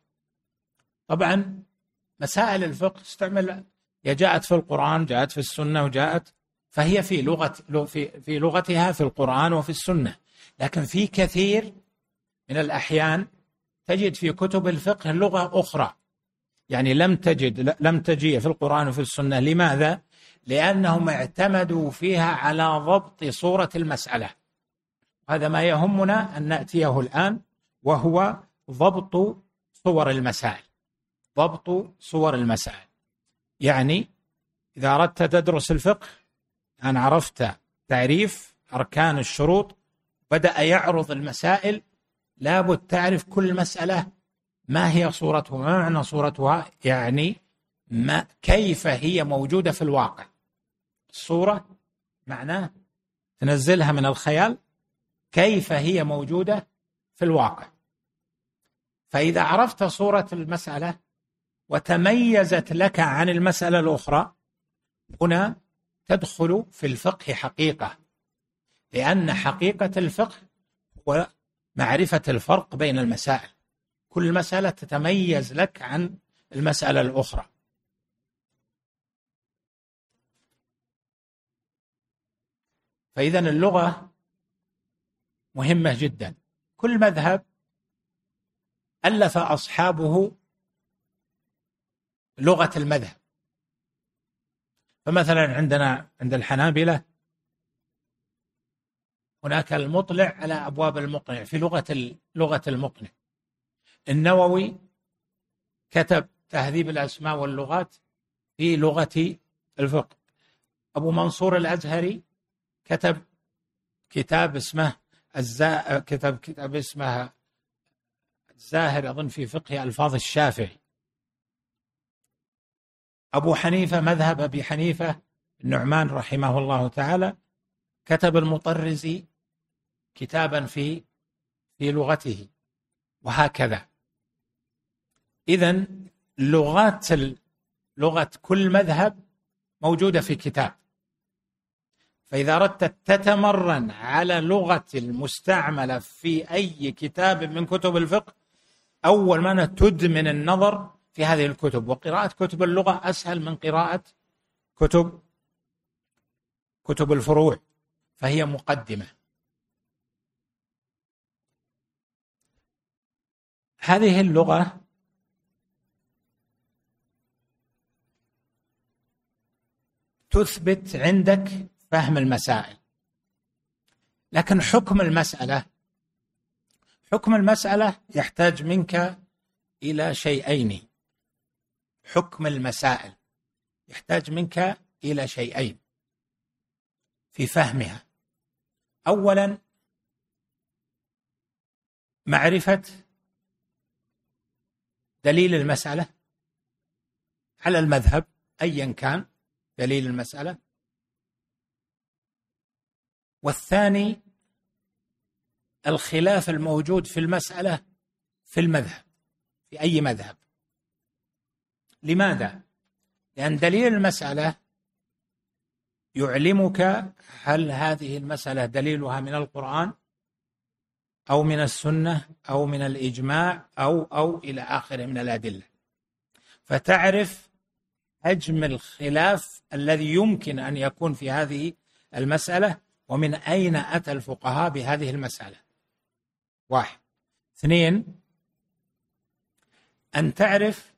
طبعا مسائل الفقه استعمل، يا جاءت في القرآن، جاءت في السنة، وجاءت فهي في لغة في في لغتها في القرآن وفي السنة. لكن في كثير من الأحيان تجد في كتب الفقه لغة أخرى، يعني لم تجد لم تجي في القرآن وفي السنة. لماذا؟ لأنهم اعتمدوا فيها على ضبط صورة المسألة. هذا ما يهمنا أن نأتيه الآن، وهو ضبط صور المسائل. ضبط صور المسائل يعني إذا أردت تدرس الفقه، أن عرفت تعريف أركان الشروط، بدأ يعرض المسائل، لابد تعرف كل مسألة ما هي صورتها، ما معنى صورتها، يعني ما كيف هي موجودة في الواقع. الصورة معناه تنزلها من الخيال، كيف هي موجودة في الواقع. فإذا عرفت صورة المسألة وتميزت لك عن المسألة الأخرى، هنا تدخل في الفقه حقيقة، لأن حقيقة الفقه هو معرفة الفرق بين المسائل. كل مسألة تتميز لك عن المسألة الأخرى. فإذا اللغة مهمة جدا. كل مذهب ألف أصحابه لغة المذهب. فمثلا عندنا عند الحنابلة هناك المطلع على أبواب المقنع في لغة لغة المقنع. النووي كتب تهذيب الأسماء واللغات في لغة الفقه. أبو منصور الأزهري كتب كتاب اسمه الزا... كتب كتاب اسمه الزاهر أظن في فقه ألفاظ الشافعي. أبو حنيفة مذهب أبي حنيفة النعمان رحمه الله تعالى كتب المطرزي كتابا في في لغته، وهكذا. إذن لغات لغة كل مذهب موجودة في كتاب. فإذا أردت تتمرن على لغة المستعملة في أي كتاب من كتب الفقه، أول ما تدمن النظر في هذه الكتب. وقراءة كتب اللغة أسهل من قراءة كتب كتب الفروع، فهي مقدمة. هذه اللغة تثبت عندك فهم المسائل. لكن حكم المسألة حكم المسألة يحتاج منك إلى شيئين. حكم المسائل يحتاج منك إلى شيئين في فهمها. أولا معرفة دليل المسألة على المذهب أيا كان دليل المسألة. والثاني الخلاف الموجود في المسألة في المذهب، في أي مذهب. لماذا؟ لأن دليل المسألة يعلمك هل هذه المسألة دليلها من القرآن أو من السنة أو من الإجماع أو أو إلى آخره من الأدلة، فتعرف حجم الخلاف الذي يمكن أن يكون في هذه المسألة ومن أين أتى الفقهاء بهذه المسألة. واحد. اثنين، أن تعرف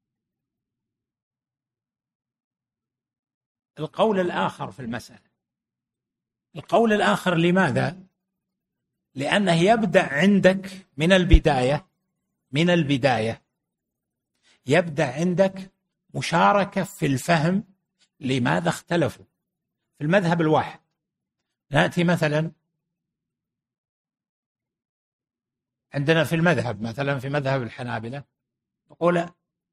القول الآخر في المسألة. القول الآخر لماذا؟ لأنه يبدأ عندك من البداية من البداية يبدأ عندك مشاركة في الفهم لماذا اختلفوا في المذهب الواحد. نأتي مثلا عندنا في المذهب، مثلا في مذهب الحنابلة نقول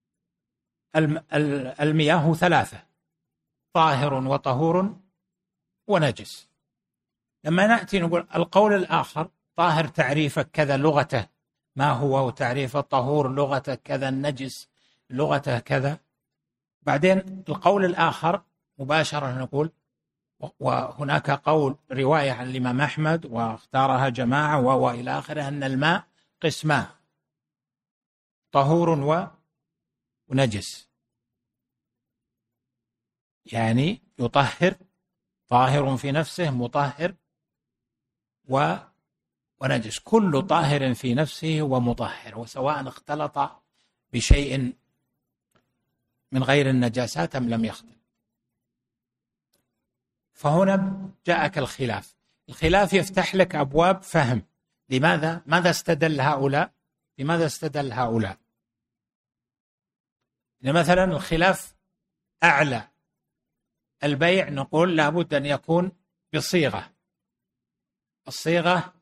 المياه ثلاثة: طاهر وطهور ونجس. لما نأتي نقول القول الآخر طاهر تعريفه كذا لغته ما هو، وتعريف الطهور لغته كذا، النجس لغته كذا. بعدين القول الآخر مباشرة نقول، وهناك قول رواية عن الإمام أحمد واختارها جماعة وإلى آخره، أن الماء قسمان: طهور ونجس، يعني يطهر، طاهر في نفسه، مطهر ونجس. كل طاهر في نفسه ومطهر، وسواء اختلط بشيء من غير النجاسات أم لم يختلط. فهنا جاءك الخلاف. الخلاف يفتح لك أبواب فهم. لماذا؟ ماذا استدل هؤلاء؟ لماذا استدل هؤلاء؟ مثلا الخلاف أعلى البيع، نقول لابد أن يكون بصيغة. الصيغة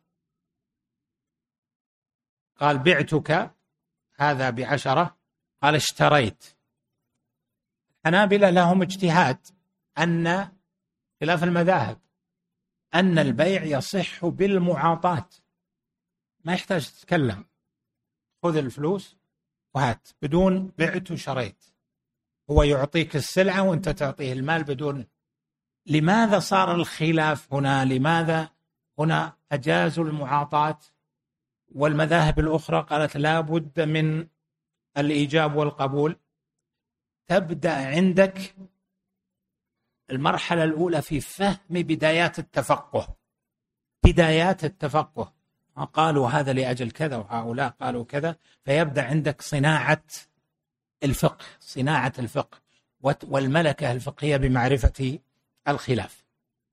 قال بعتك هذا بعشرة، قال اشتريت. الحنابلة لهم اجتهاد أن خلاف المذاهب أن البيع يصح بالمعاطاة، ما يحتاج تتكلم، خذ الفلوس وهات، بدون بعت وشريت، هو يعطيك السلعة وأنت تعطيه المال بدون. لماذا صار الخلاف هنا؟ لماذا هنا أجازوا المعاطاة والمذاهب الأخرى قالت لا بد من الإيجاب والقبول؟ تبدأ عندك المرحلة الأولى في فهم بدايات التفقه. بدايات التفقه، قالوا هذا لأجل كذا وهؤلاء قالوا كذا، فيبدأ عندك صناعة الفقه، صناعة الفقه والملكة الفقهية بمعرفة الخلاف.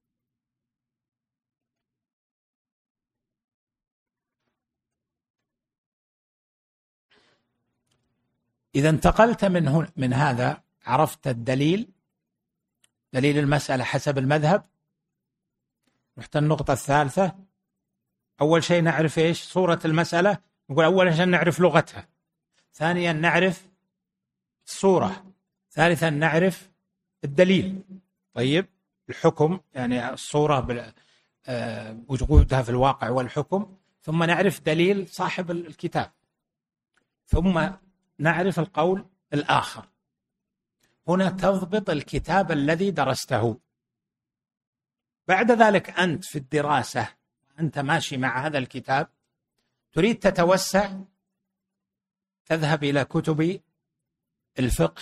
إذا انتقلت من هنا من هذا، عرفت الدليل، دليل المسألة حسب المذهب. رحت النقطة الثالثة، أول شيء نعرف إيش صورة المسألة. نقول أولا عشان نعرف لغتها، ثانيا نعرف الصورة، ثالثا نعرف الدليل. طيب الحكم يعني الصورة وجودها في الواقع والحكم، ثم نعرف دليل صاحب الكتاب، ثم نعرف القول الآخر. هنا تضبط الكتاب الذي درسته. بعد ذلك أنت في الدراسة، أنت ماشي مع هذا الكتاب، تريد تتوسع، تذهب إلى كتب الفقه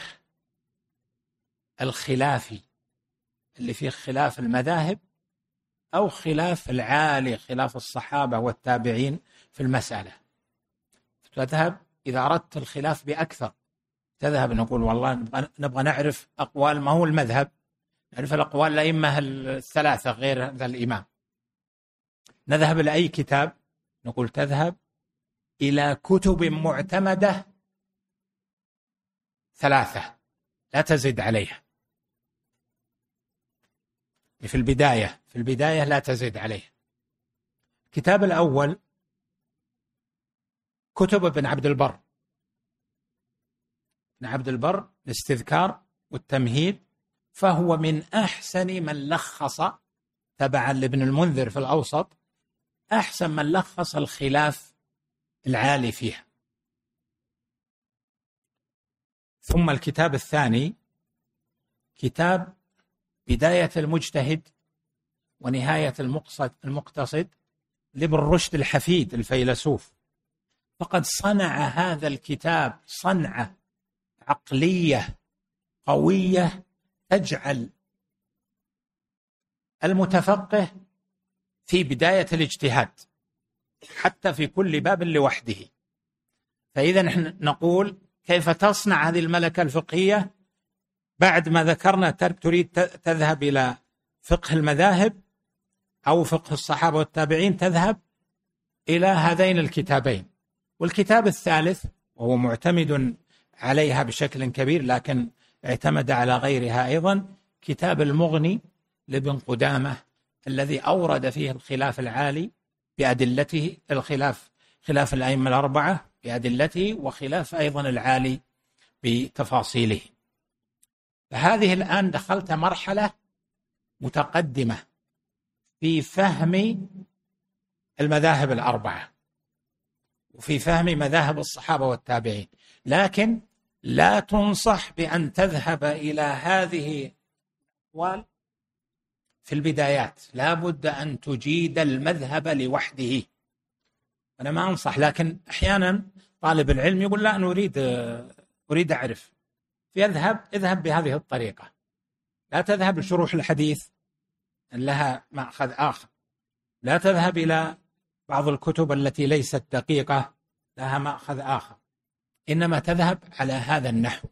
الخلافي اللي فيه خلاف المذاهب أو خلاف العالي، خلاف الصحابة والتابعين في المسألة. تذهب إذا أردت الخلاف بأكثر، تذهب نقول والله نبغى نعرف أقوال، ما هو المذهب، نعرف الأقوال الأئمة الثلاثة غير هذا الإمام. نذهب لأي كتاب؟ نقول تذهب إلى كتب معتمدة ثلاثة لا تزد عليها. في البداية في البداية لا تزد عليها. الكتاب الأول كتب ابن عبد البر. ابن عبد البر الاستذكار والتمهيد، فهو من أحسن من لخص تبعا لابن المنذر في الأوسط، أحسن من لخص الخلاف العالي فيها. ثم الكتاب الثاني كتاب بداية المجتهد ونهاية المقصد المقتصد لابن رشد الحفيد الفيلسوف، فقد صنع هذا الكتاب صنعة عقلية قوية تجعل المتفقه في بداية الاجتهاد حتى في كل باب لوحده. فإذا نحن نقول كيف تصنع هذه الملكة الفقهية؟ بعد ما ذكرنا تريد تذهب إلى فقه المذاهب أو فقه الصحابة والتابعين، تذهب إلى هذين الكتابين. والكتاب الثالث وهو معتمد عليها بشكل كبير لكن اعتمد على غيرها أيضا، كتاب المغني لابن قدامة الذي أورد فيه الخلاف العالي بأدلته، الخلاف خلاف الأئمة الأربعة بأدلته، وخلاف أيضا العالي بتفاصيله. فهذه الآن دخلت مرحلة متقدمة في فهم المذاهب الأربعة وفي فهم مذاهب الصحابة والتابعين، لكن لا تنصح بأن تذهب إلى هذه الأقوال في البدايات، لا بد أن تجيد المذهب لوحده. أنا ما أنصح، لكن أحيانا طالب العلم يقول لا أنا أريد أريد أعرف، فيذهب اذهب بهذه الطريقة. لا تذهب لشروح الحديث لها مأخذ آخر، لا تذهب إلى بعض الكتب التي ليست دقيقة لها مأخذ آخر، إنما تذهب على هذا النحو.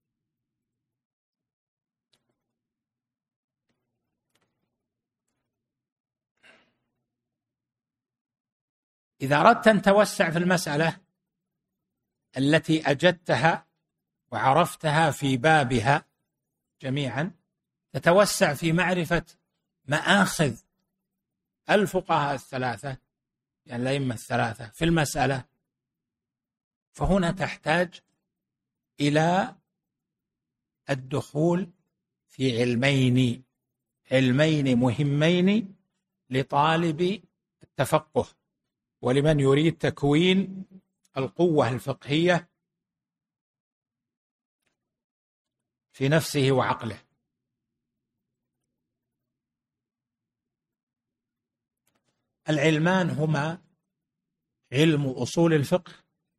إذا أردت أن توسع في المسألة التي أجدتها وعرفتها في بابها جميعا، تتوسع في معرفة مآخذ الفقهاء الثلاثة يعني الأئمة الثلاثة في المسألة، فهنا تحتاج إلى الدخول في علمين علمين مهمين لطالب التفقه ولمن يريد تكوين القوة الفقهية في نفسه وعقله. العلمان هما علم أصول الفقه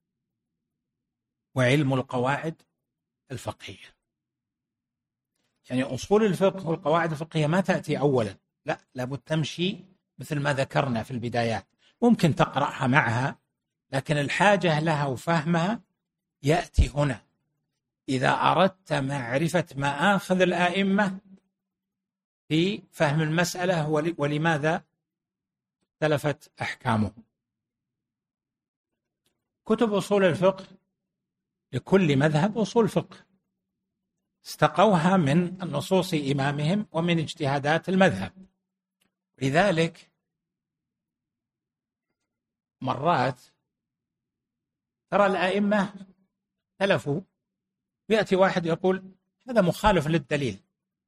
وعلم القواعد الفقهية. يعني أصول الفقه والقواعد الفقهية ما تأتي أولا، لا، لابد تمشي مثل ما ذكرنا في البدايات. ممكن تقرأها معها، لكن الحاجة لها وفهمها يأتي هنا إذا أردت معرفة مآخذ الآئمة في فهم المسألة ولماذا اختلفت أحكامه. كتب أصول الفقه لكل مذهب أصول فقه استقوها من نصوص إمامهم ومن اجتهادات المذهب. لذلك مرات ترى الآئمة اختلفوا، يأتي واحد يقول هذا مخالف للدليل.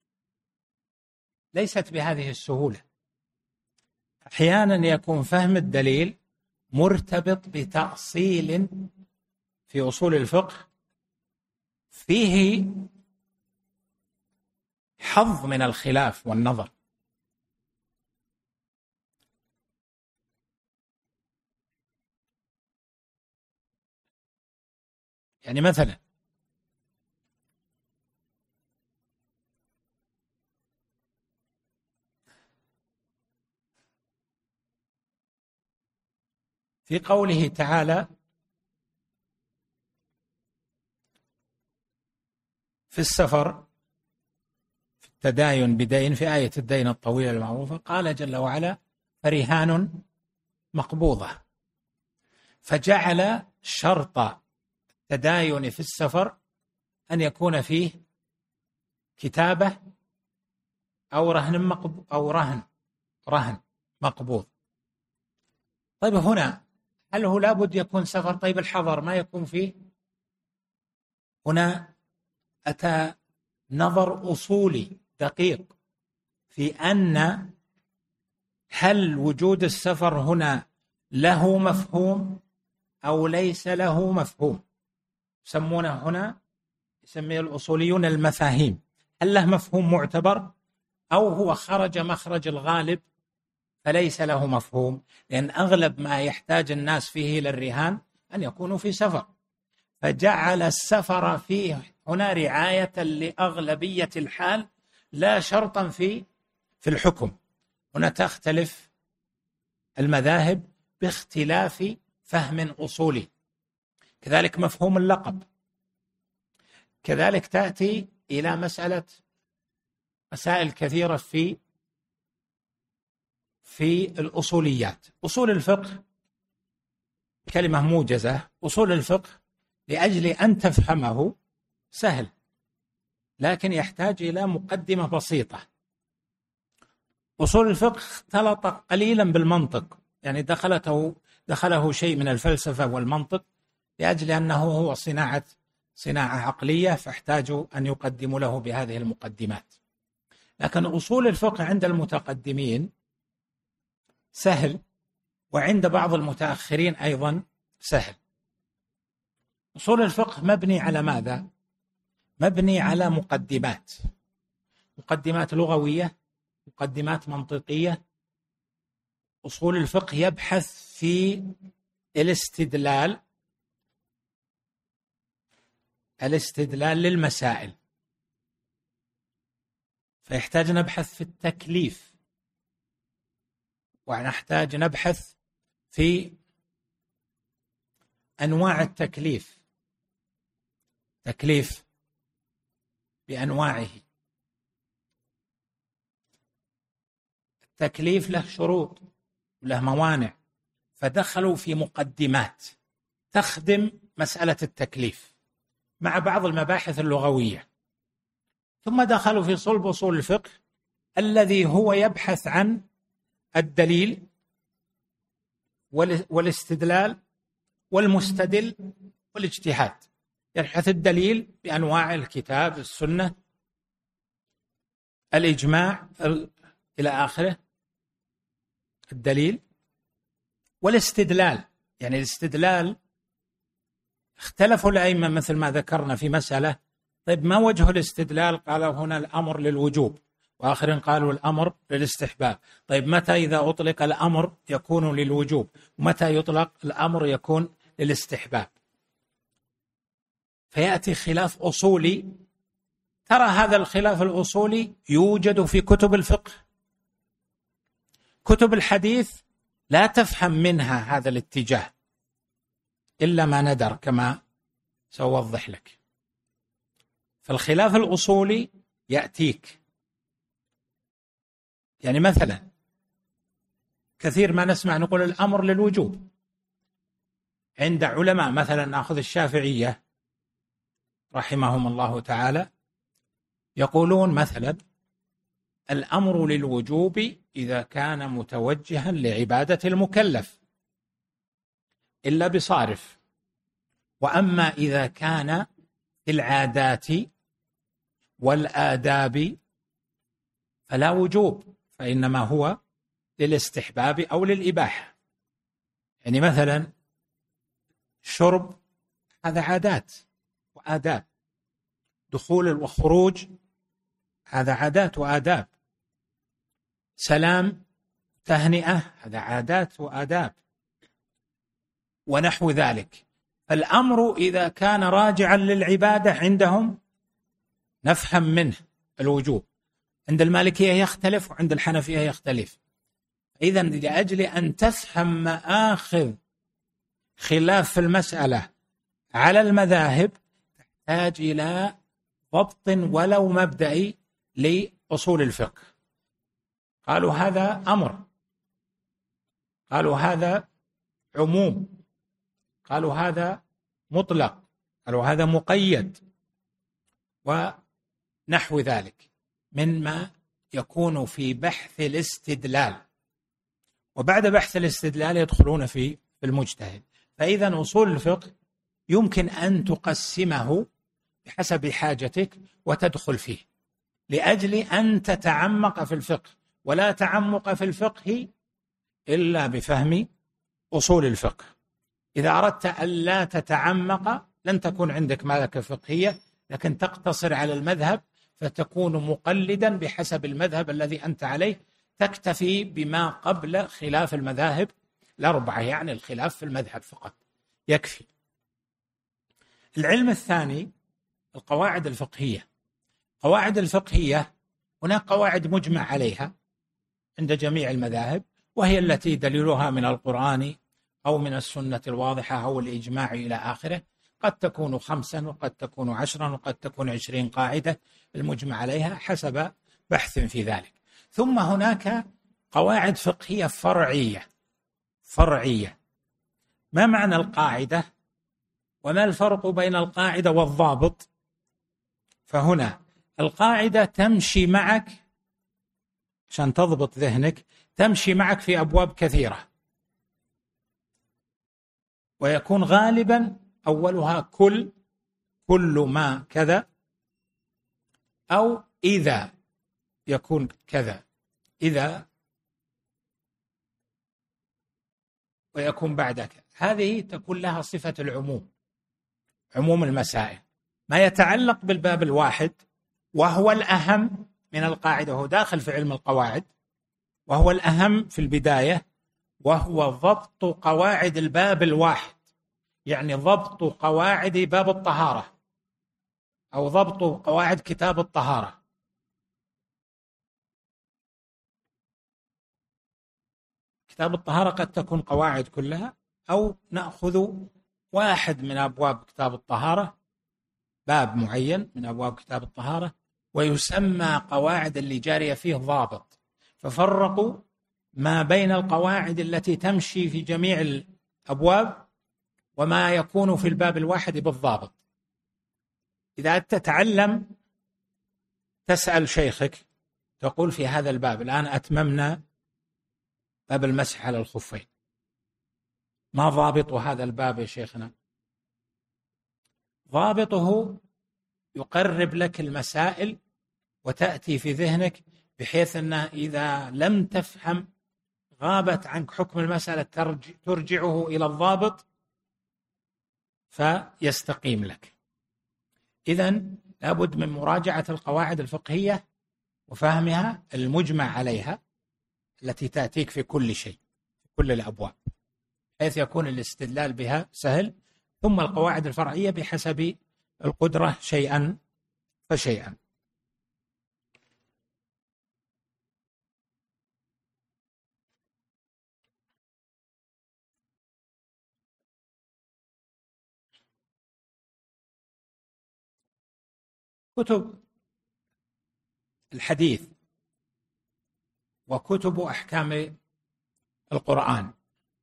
ليست بهذه السهولة. أحيانا يكون فهم الدليل مرتبط بتأصيل في أصول الفقه فيه حظ من الخلاف والنظر. يعني مثلا في قوله تعالى في السفر في التداين بدين في آية الدين الطويلة المعروفة، قال جل وعلا: فرهان مقبوضة. فجعل شرط التداين في السفر أن يكون فيه كتابة أو رهن مقبوض أو رهن رهن مقبوض. طيب هنا هل هو لابد يكون سفر؟ طيب الحضر ما يكون فيه؟ هنا أتى نظر أصولي دقيق في أن هل وجود السفر هنا له مفهوم أو ليس له مفهوم. يسمونه هنا يسميه الأصوليون المفاهيم، هل له مفهوم معتبر أو هو خرج مخرج الغالب فليس له مفهوم، لأن أغلب ما يحتاج الناس فيه إلى الرهان أن يكونوا في سفر، فجعل السفر فيه هنا رعاية لأغلبية الحال لا شرطا في في الحكم. هنا تختلف المذاهب باختلاف فهم أصولي. كذلك مفهوم اللقب، كذلك تأتي إلى مسألة مسائل كثيرة في في الأصوليات. أصول الفقه كلمة موجزة، أصول الفقه لأجل أن تفهمه سهل، لكن يحتاج إلى مقدمة بسيطة. أصول الفقه اختلط قليلا بالمنطق، يعني دخلته دخله شيء من الفلسفة والمنطق لأجل أنه هو صناعة صناعة عقلية، فاحتاجوا أن يقدموا له بهذه المقدمات. لكن أصول الفقه عند المتقدمين سهل، وعند بعض المتأخرين أيضا سهل. أصول الفقه مبني على ماذا؟ مبني على مقدمات، مقدمات لغوية، مقدمات منطقية. أصول الفقه يبحث في الاستدلال الاستدلال للمسائل، فيحتاج نبحث في التكليف، ونحتاج نبحث في أنواع التكليف، تكليف بأنواعه. التكليف له شروط وله موانع، فدخلوا في مقدمات تخدم مسألة التكليف مع بعض المباحث اللغوية، ثم دخلوا في صلب أصول الفقه الذي هو يبحث عن الدليل والاستدلال والمستدل والاجتهاد. يبحث الدليل بأنواع الكتاب، السنة، الإجماع إلى آخره، الدليل والاستدلال. يعني الاستدلال اختلفوا الأئمة مثل ما ذكرنا في مسألة، طيب ما وجه الاستدلال؟ قالوا هنا الأمر للوجوب، وآخرين قالوا الأمر للاستحباب. طيب متى إذا أطلق الأمر يكون للوجوب، ومتى يطلق الأمر يكون للاستحباب؟ فيأتي خلاف أصولي. ترى هذا الخلاف الأصولي يوجد في كتب الفقه، كتب الحديث لا تفهم منها هذا الاتجاه إلا ما ندر كما سأوضح لك. فالخلاف الأصولي يأتيك، يعني مثلا كثير ما نسمع نقول الأمر للوجوب عند علماء، مثلا نأخذ الشافعية رحمهم الله تعالى، يقولون مثلا الأمر للوجوب إذا كان متوجها لعبادة المكلف إلا بصارف، وأما إذا كان في العادات والآداب فلا وجوب، فإنما هو للاستحباب أو للإباحة. يعني مثلا شرب هذا عادات وآداب، دخول وخروج هذا عادات وآداب، سلام تهنئة هذا عادات وآداب ونحو ذلك. فالأمر إذا كان راجعا للعبادة عندهم نفهم منه الوجوب، عند المالكية يختلف وعند الحنفية يختلف. إذن لأجل أن تفهم مآخذ خلاف في المسألة على المذاهب تحتاج إلى ضبط ولو مبدئي أصول الفقه، قالوا هذا أمر، قالوا هذا عموم، قالوا هذا مطلق، قالوا هذا مقيد، ونحو ذلك مما يكون في بحث الاستدلال. وبعد بحث الاستدلال يدخلون في المجتهد. فإذا أصول الفقه يمكن أن تقسمه بحسب حاجتك وتدخل فيه لأجل أن تتعمق في الفقه، ولا تعمق في الفقه إلا بفهم أصول الفقه. إذا أردت أن لا تتعمق لن تكون عندك ملكة فقهية، لكن تقتصر على المذهب فتكون مقلدا بحسب المذهب الذي أنت عليه، تكتفي بما قبل خلاف المذاهب الأربعة، يعني الخلاف في المذهب فقط يكفي. العلم الثاني القواعد الفقهية. قواعد الفقهية هناك قواعد مجمع عليها عند جميع المذاهب، وهي التي دليلها من القرآن أو من السنة الواضحة أو الإجماع إلى آخره، قد تكون خمسا وقد تكون عشرا وقد تكون عشرين قاعدة المجمع عليها حسب بحث في ذلك. ثم هناك قواعد فقهية فرعية. فرعية ما معنى القاعدة وما الفرق بين القاعدة والضابط؟ فهنا القاعدة تمشي معك عشان تضبط ذهنك، تمشي معك في أبواب كثيرة، ويكون غالبا أولها كل كل ما كذا، أو إذا يكون كذا، إذا ويكون بعدك. هذه تكون لها صفة العموم، عموم المسائل، ما يتعلق بالباب الواحد وهو الأهم من القاعدة، وهو داخل في علم القواعد، وهو الأهم في البداية، وهو ضبط قواعد الباب الواحد، يعني ضبط قواعد باب الطهارة أو ضبط قواعد كتاب الطهارة. كتاب الطهارة قد تكون قواعد كلها، أو نأخذ واحد من أبواب كتاب الطهارة، باب معين من أبواب كتاب الطهارة، ويسمى قواعد اللي جارية فيه ضابط. ففرقوا ما بين القواعد التي تمشي في جميع الأبواب وما يكون في الباب الواحد بالضابط. إذا تتعلم تسأل شيخك تقول في هذا الباب الآن أتممنا باب المسح على الخفين، ما ضابط هذا الباب يا شيخنا؟ ضابطه يقرب لك المسائل وتأتي في ذهنك، بحيث أنه إذا لم تفهم غابت عنك حكم المسألة ترجعه إلى الضابط فيستقيم لك. إذن لابد من مراجعة القواعد الفقهية وفهمها المجمع عليها التي تأتيك في كل شيء، في كل الأبواب، حيث يكون الاستدلال بها سهل. ثم القواعد الفرعية بحسب القدرة شيئا فشيئا. كتب الحديث وكتب أحكام القرآن.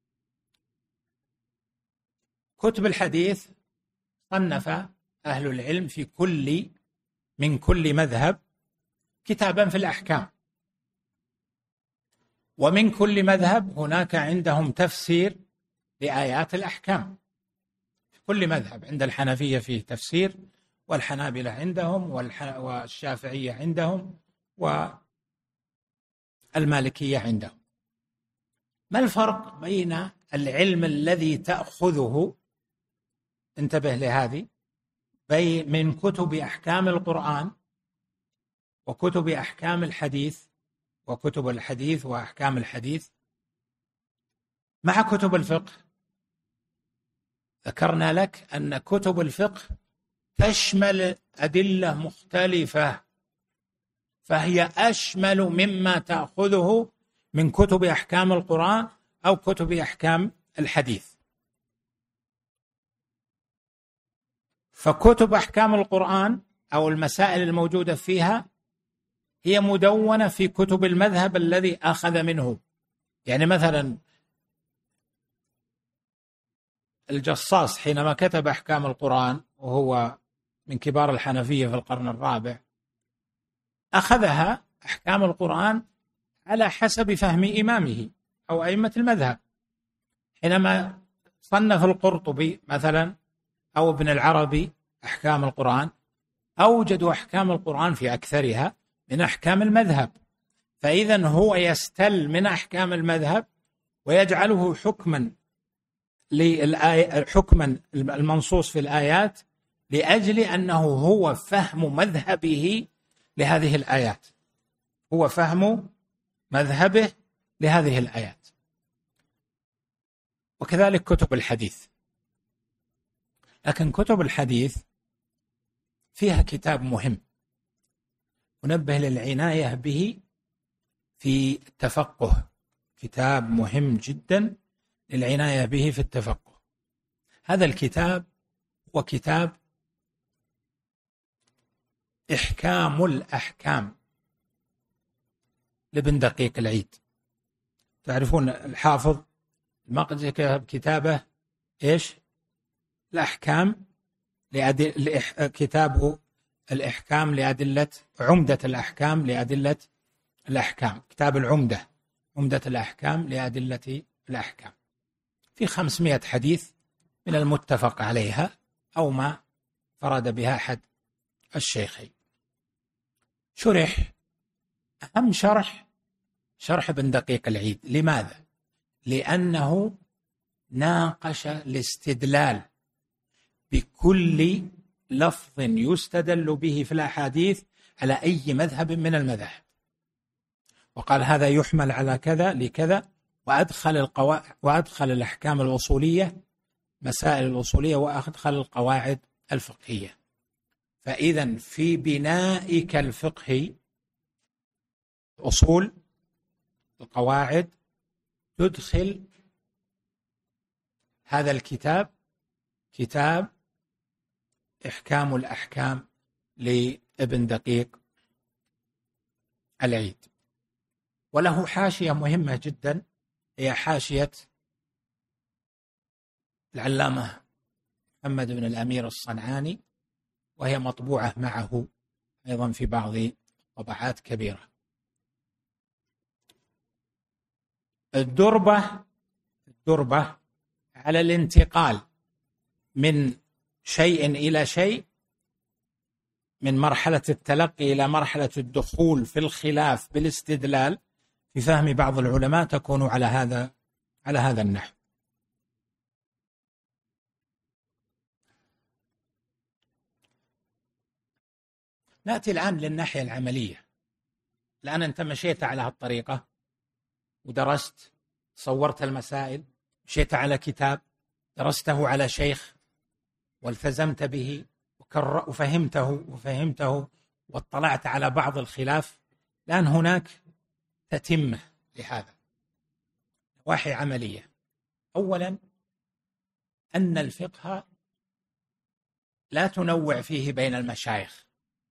كتب الحديث صنف أهل العلم في كل من كل مذهب كتابا في الأحكام، ومن كل مذهب هناك عندهم تفسير لآيات الأحكام. في كل مذهب، عند الحنفية فيه تفسير، والحنابلة عندهم، والشافعية عندهم، والمالكية عندهم. ما الفرق بين العلم الذي تأخذه، انتبه لهذه، بين من كتب أحكام القرآن وكتب أحكام الحديث وكتب الحديث وأحكام الحديث مع كتب الفقه؟ ذكرنا لك أن كتب الفقه تشمل أدلة مختلفة، فهي أشمل مما تأخذه من كتب أحكام القرآن أو كتب أحكام الحديث. فكتب أحكام القرآن أو المسائل الموجودة فيها هي مدونة في كتب المذهب الذي أخذ منه. يعني مثلا الجصاص حينما كتب أحكام القرآن، وهو من كبار الحنفية في القرن الرابع، أخذها أحكام القرآن على حسب فهم إمامه أو أئمة المذهب. حينما صنف القرطبي مثلا أو ابن العربي أحكام القرآن، أوجدوا أحكام القرآن في أكثرها من أحكام المذهب، فإذا هو يستل من أحكام المذهب ويجعله حكما للآية، حكما المنصوص في الآيات، لأجل أنه هو فهم مذهبه لهذه الآيات، هو فهم مذهبه لهذه الآيات. وكذلك كتب الحديث. لكن كتب الحديث فيها كتاب مهم ونبه للعناية به في التفقه، كتاب مهم جدا للعناية به في التفقه. هذا الكتاب هو كتاب إحكام الأحكام لابن دقيق العيد. تعرفون الحافظ المقدسي كتابه إيش؟ الأحكام لأدل... كتابه الإحكام لأدلة عمدة الأحكام لأدلة الأحكام، كتاب العمدة، عمدة الأحكام لأدلة الأحكام، في خمسمائة حديث من المتفق عليها أو ما فرد بها أحد الشيخين. شرح، أهم شرح شرح ابن دقيق العيد. لماذا؟ لأنه ناقش الاستدلال بكل لفظ يستدل به في الأحاديث على أي مذهب من المذاهب، وقال هذا يحمل على كذا لكذا، وأدخل القواعد وأدخل الأحكام الأصولية، مسائل الأصولية، وأدخل القواعد الفقهية. فإذا في بنائك الفقهي أصول القواعد تدخل هذا الكتاب، كتاب إحكام الأحكام لابن دقيق العيد. وله حاشية مهمة جدا، هي حاشية العلامة محمد بن الأمير الصنعاني، وهي مطبوعة معه أيضا في بعض طبعات كبيرة. الدربة الدربة على الانتقال من شيء إلى شيء، من مرحلة التلقي إلى مرحلة الدخول في الخلاف بالاستدلال في فهم بعض العلماء، تكون على هذا على هذا النحو. نأتي الآن للناحية العملية. الآن أنت مشيت على هالطريقة ودرست، صورت المسائل، مشيت على كتاب درسته على شيخ والتزمت به وفهمته وفهمته واطلعت على بعض الخلاف. الآن هناك تتمة لهذا، نواحي عملية. أولا أن الفقه لا تنوع فيه بين المشايخ،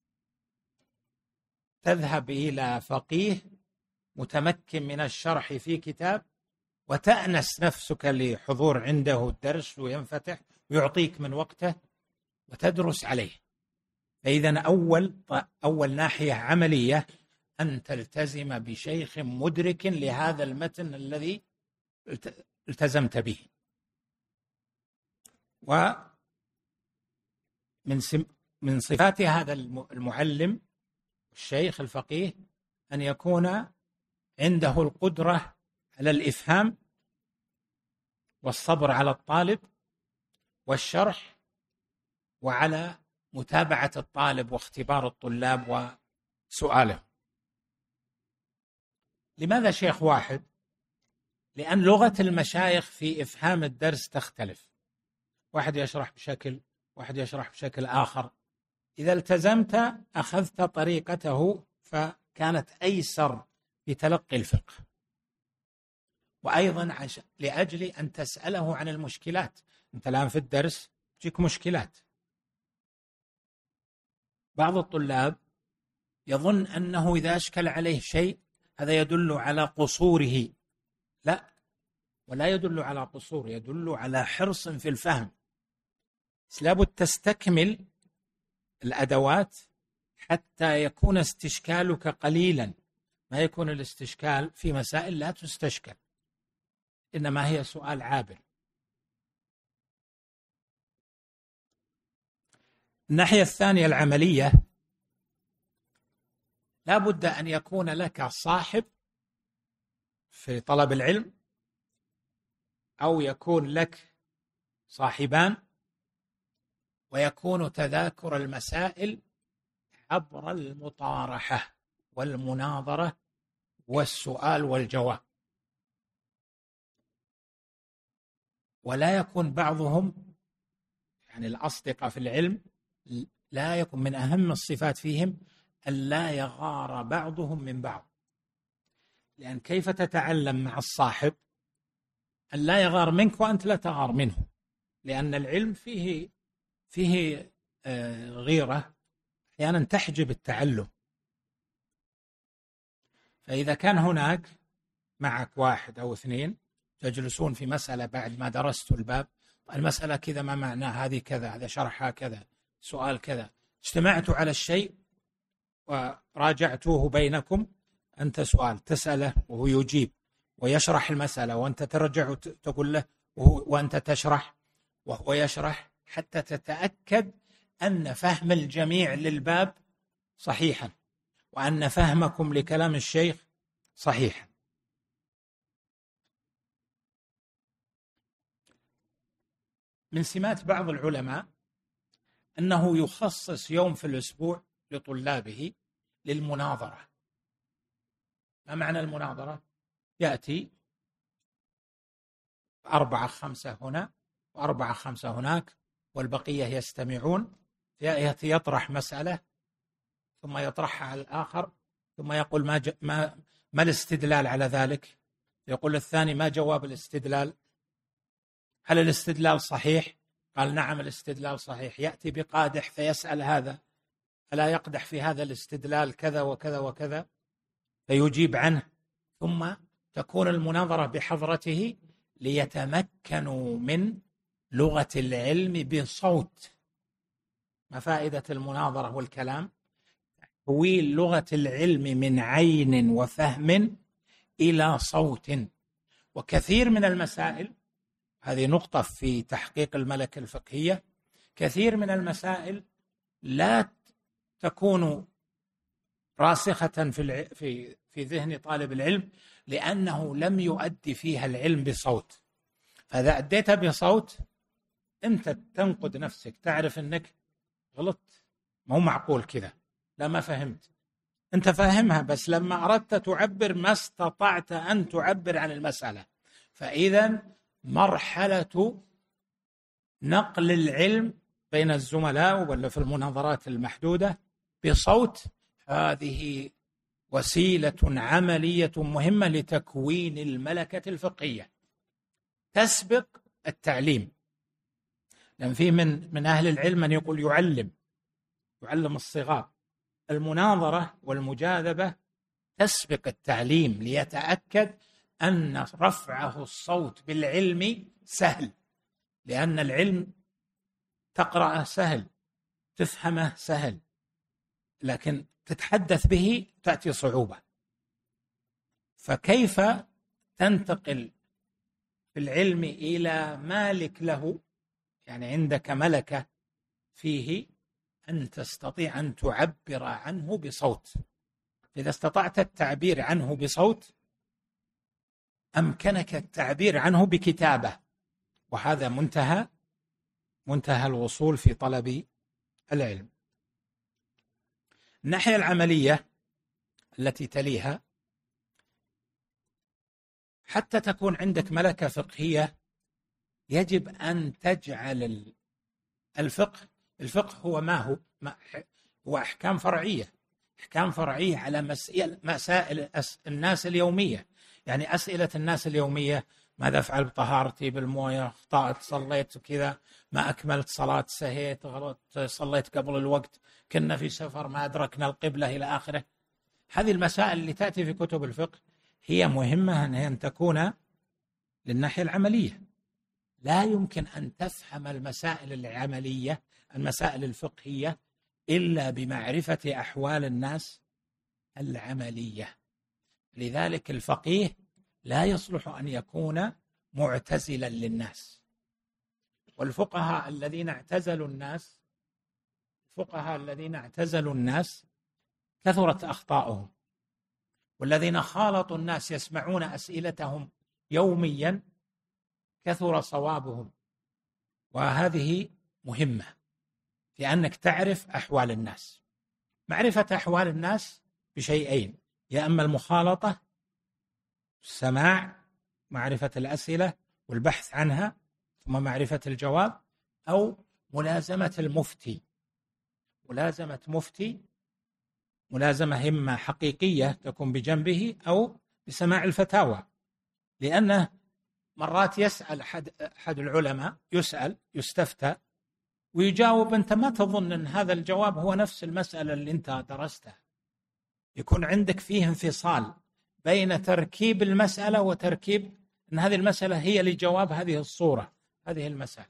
تذهب إلى فقيه متمكن من الشرح في كتاب وتأنس نفسك لحضور عنده الدرس وينفتح ويعطيك من وقته وتدرس عليه. فإذا أول أول ناحية عملية أن تلتزم بشيخ مدرك لهذا المتن الذي التزمت به. ومن من صفات هذا المعلم الشيخ الفقيه أن يكون عنده القدرة على الإفهام والصبر على الطالب والشرح، وعلى متابعة الطالب واختبار الطلاب وسؤاله. لماذا شيخ واحد؟ لأن لغة المشايخ في إفهام الدرس تختلف، واحد يشرح بشكل، واحد يشرح بشكل آخر. إذا التزمت أخذت طريقته فكانت أيسر في تلقي الفقه. وأيضا عش... لأجل أن تسأله عن المشكلات. أنت الآن في الدرس تجيك مشكلات، بعض الطلاب يظن أنه إذا أشكل عليه شيء هذا يدل على قصوره. لا، ولا يدل على قصور، يدل على حرص في الفهم. لابد تستكمل الأدوات حتى يكون استشكالك قليلا، ما يكون الاستشكال في مسائل لا تستشكل، إنما هي سؤال عابر. الناحية الثانية العملية، لا بد أن يكون لك صاحب في طلب العلم، أو يكون لك صاحبان، ويكون تذاكر المسائل عبر المطارحة والمناظرة والسؤال والجواب، ولا يكون بعضهم، يعني الأصدقاء في العلم لا يكون من أهم الصفات فيهم أن لا يغار بعضهم من بعض. لأن كيف تتعلم مع الصاحب أن لا يغار منك وأنت لا تغار منه؟ لأن العلم فيه فيه غيرة أحيانا تحجب التعلم. فإذا كان هناك معك واحد أو اثنين تجلسون في مسألة بعد ما درستوا الباب، المسألة كذا ما معناها، هذه كذا، هذا شرحها كذا، سؤال كذا، اجتمعتوا على الشيء وراجعتوه بينكم، أنت سؤال تسأله وهو يجيب ويشرح المسألة، وأنت ترجع وتقول له وأنت تشرح وهو يشرح، حتى تتأكد أن فهم الجميع للباب صحيحا، وأن فهمكم لكلام الشيخ صحيحا. من سمات بعض العلماء أنه يخصص يوم في الأسبوع لطلابه للمناظرة. ما معنى المناظرة؟ يأتي أربعة خمسة هنا وأربعة خمسة هناك والبقية يستمعون، يأتي يطرح مسألة ثم يطرحها على الآخر، ثم يقول ما, ج... ما... ما الاستدلال على ذلك؟ يقول الثاني ما جواب الاستدلال؟ هل الاستدلال صحيح؟ قال نعم الاستدلال صحيح. يأتي بقادح فيسأل هذا ألا يقدح في هذا الاستدلال كذا وكذا وكذا، فيجيب عنه، ثم تكون المناظرة بحضرته ليتمكنوا من لغة العلم بصوت. ما فائدة المناظرة والكلام؟ تحويل لغة العلم من عين وفهم إلى صوت. وكثير من المسائل، هذه نقطة في تحقيق الملكة الفقهية، كثير من المسائل لا تكون راسخة في في في ذهن طالب العلم لأنه لم يؤدي فيها العلم بصوت. فإذا أديتها بصوت أنت تنقد نفسك، تعرف أنك غلطت، ما هو معقول كذا، لا ما فهمت. أنت فاهمها بس لما أردت تعبر ما استطعت أن تعبر عن المسألة. فإذا مرحلة نقل العلم بين الزملاء ولا في المناظرات المحدودة بصوت، هذه وسيلة عملية مهمة لتكوين الملكة الفقهية تسبق التعليم. لأن في من من أهل العلم من يقول يعلم يعلم الصغار. المناظرة والمجاذبة تسبق التعليم ليتأكد أن رفعه الصوت بالعلم سهل، لأن العلم تقرأه سهل، تفهمه سهل، لكن تتحدث به تأتي صعوبة. فكيف تنتقل في العلم إلى مالك له، يعني عندك ملكة فيه أن تستطيع أن تعبر عنه بصوت. إذا استطعت التعبير عنه بصوت أمكنك التعبير عنه بكتابة، وهذا منتهى منتهى الوصول في طلب العلم. الناحية العملية التي تليها، حتى تكون عندك ملكة فقهية يجب أن تجعل الفقه الفقه هو ما هو ما هو أحكام فرعية أحكام فرعية على مسائل مسائل الناس اليومية. يعني أسئلة الناس اليومية ماذا أفعل بطهارتي بالموية؟ أخطأت، صليت كذا، ما أكملت صلاة، سهيت، غلطت، صليت قبل الوقت، كنا في سفر ما أدركنا القبلة، إلى آخره. هذه المسائل اللي تأتي في كتب الفقه هي مهمة أن تكون للناحية العملية. لا يمكن أن تفهم المسائل العملية، المسائل الفقهية، إلا بمعرفة أحوال الناس العملية. لذلك الفقيه لا يصلح أن يكون معتزلا للناس. والفقهاء الذين اعتزلوا الناس الفقهاء الذين اعتزلوا الناس كثرت أخطاؤهم، والذين خالطوا الناس يسمعون أسئلتهم يوميا كثر صوابهم. وهذه مهمة في أنك تعرف أحوال الناس. معرفة أحوال الناس بشيئين: يا أما المخالطة، السماع، معرفة الأسئلة والبحث عنها ثم معرفة الجواب، أو ملازمة المفتي. ملازمة مفتي ملازمة إما حقيقية تكون بجنبه أو بسماع الفتاوى، لأنه مرات يسأل أحد أحد العلماء، يسأل يستفتى ويجاوب، أنت ما تظن أن هذا الجواب هو نفس المسألة اللي أنت درستها. يكون عندك فيه انفصال بين تركيب المسألة وتركيب أن هذه المسألة هي لجواب هذه الصورة، هذه المسألة.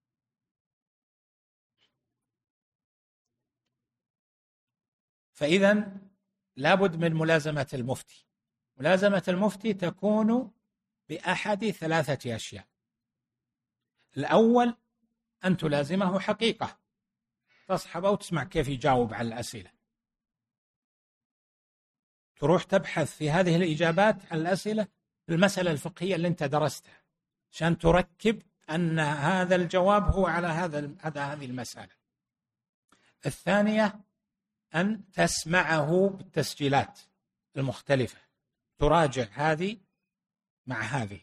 فإذا لابد من ملازمة المفتي. ملازمة المفتي تكون بأحد ثلاثة أشياء: الأول أن تلازمه حقيقة، تصحب أو تسمع كيف يجاوب على الأسئلة، تروح تبحث في هذه الإجابات عن الأسئلة المسألة الفقهية اللي أنت درستها، عشان تركب أن هذا الجواب هو على هذا هذه المسألة. الثانية أن تسمعه بالتسجيلات المختلفة، تراجع هذه مع هذه.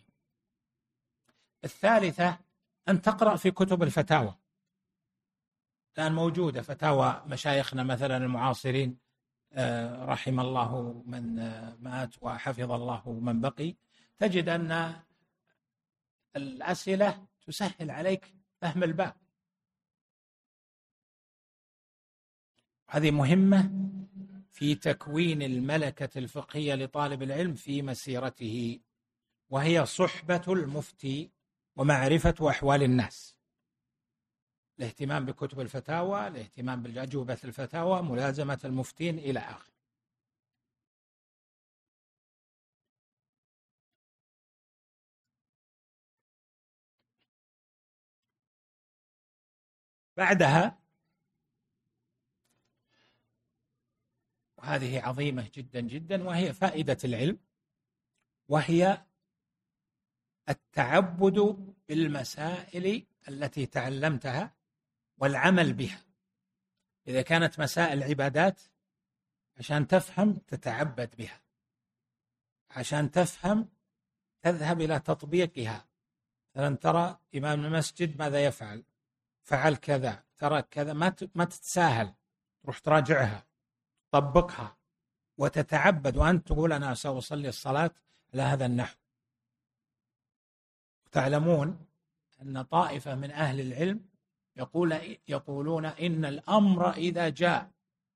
الثالثة أن تقرأ في كتب الفتاوى، الآن موجودة فتاوى مشايخنا مثلا المعاصرين، رحم الله من مات وحفظ الله من بقي، تجد أن الأسئلة تسهل عليك فهم الباب. هذه مهمة في تكوين الملكة الفقهية لطالب العلم في مسيرته، وهي صحبة المفتي ومعرفة أحوال الناس، الاهتمام بكتب الفتاوى، الاهتمام بالأجوبة الفتاوى، ملازمة المفتين إلى آخره. بعدها، وهذه عظيمة جدا جدا، وهي فائدة العلم، وهي التعبد بالمسائل التي تعلمتها والعمل بها. إذا كانت مسائل عبادات، عشان تفهم تتعبد بها، عشان تفهم تذهب إلى تطبيقها. مثلا ترى إمام المسجد ماذا يفعل، فعل كذا، ترى كذا، ما ما تتساهل، تروح تراجعها، تطبقها، وتتعبد، وأنت تقول أنا سأصلي الصلاة على هذا النحو. تعلمون أن طائفة من أهل العلم يقول يقولون إن الأمر إذا جاء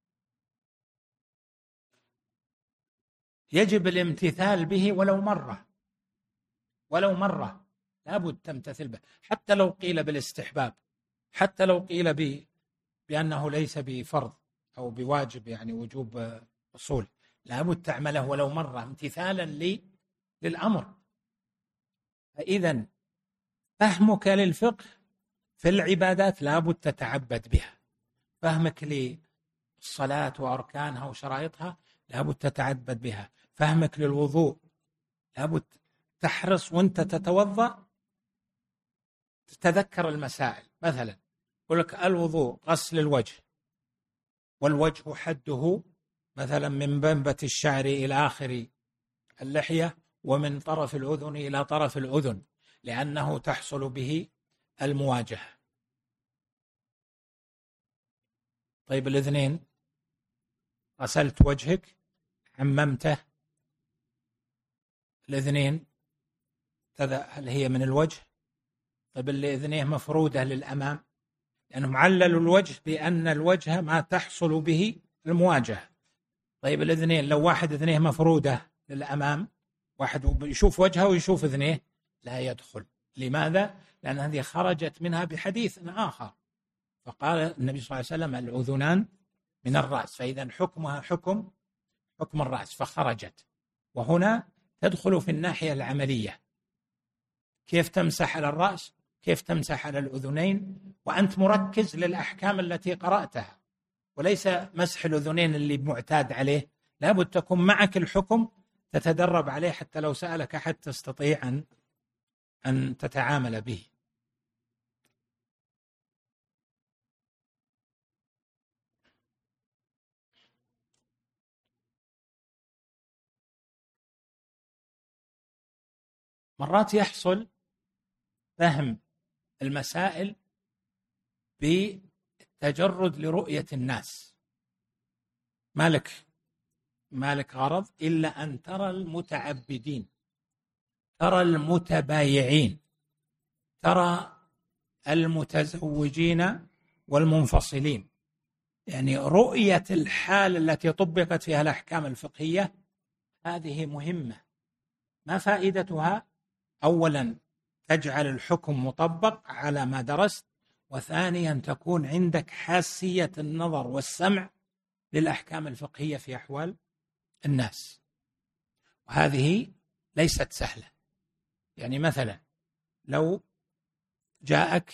يجب الامتثال به ولو مرة، ولو مرة لابد تمتثل به، حتى لو قيل بالاستحباب، حتى لو قيل ب... بأنه ليس بفرض أو بواجب، يعني وجوب أصول، لابد تعمله ولو مرة امتثالا لي للأمر. فإذا فهمك للفقه في العبادات لابد تتعبد بها، فهمك للصلاة وأركانها وشرائطها لابد تتعبد بها، فهمك للوضوء لابد تحرص وانت تتوضأ تتذكر المسائل. مثلا يقول لك الوضوء غسل الوجه، والوجه حده مثلا من منبت الشعر إلى آخر اللحية، ومن طرف الأذن إلى طرف الأذن، لأنه تحصل به المواجهة. طيب الأذنين، غسلت وجهك، عممته، الأذنين هل هي من الوجه؟ طيب اللي أذنيه مفرودة للأمام، لأنهم عللوا الوجه بأن الوجه ما تحصل به المواجهة. طيب الأذنين، لو واحد أذنيه مفرودة للأمام، واحد يشوف وجهه ويشوف أذنيه، لا يدخل. لماذا؟ لأن هذه خرجت منها بحديث آخر، فقال النبي صلى الله عليه وسلم الأذنان من الرأس، فإذا حكمها حكم حكم الرأس فخرجت. وهنا تدخل في الناحية العملية، كيف تمسح على الرأس، كيف تمسح على الأذنين، وأنت مركز للأحكام التي قرأتها، وليس مسح الأذنين اللي معتاد عليه. لابد تكون معك الحكم تتدرب عليه، حتى لو سألك أحد تستطيع أن أن تتعامل به. مرات يحصل فهم المسائل بالتجرد لرؤية الناس، مالك مالك غرض إلا أن ترى المتعبدين، ترى المتبايعين، ترى المتزوجين والمنفصلين. يعني رؤية الحال التي طبقت فيها الأحكام الفقهية هذه مهمة. ما فائدتها؟ أولا تجعل الحكم مطبق على ما درست، وثانيا تكون عندك حاسية النظر والسمع للأحكام الفقهية في أحوال الناس، وهذه ليست سهلة. يعني مثلا لو جاءك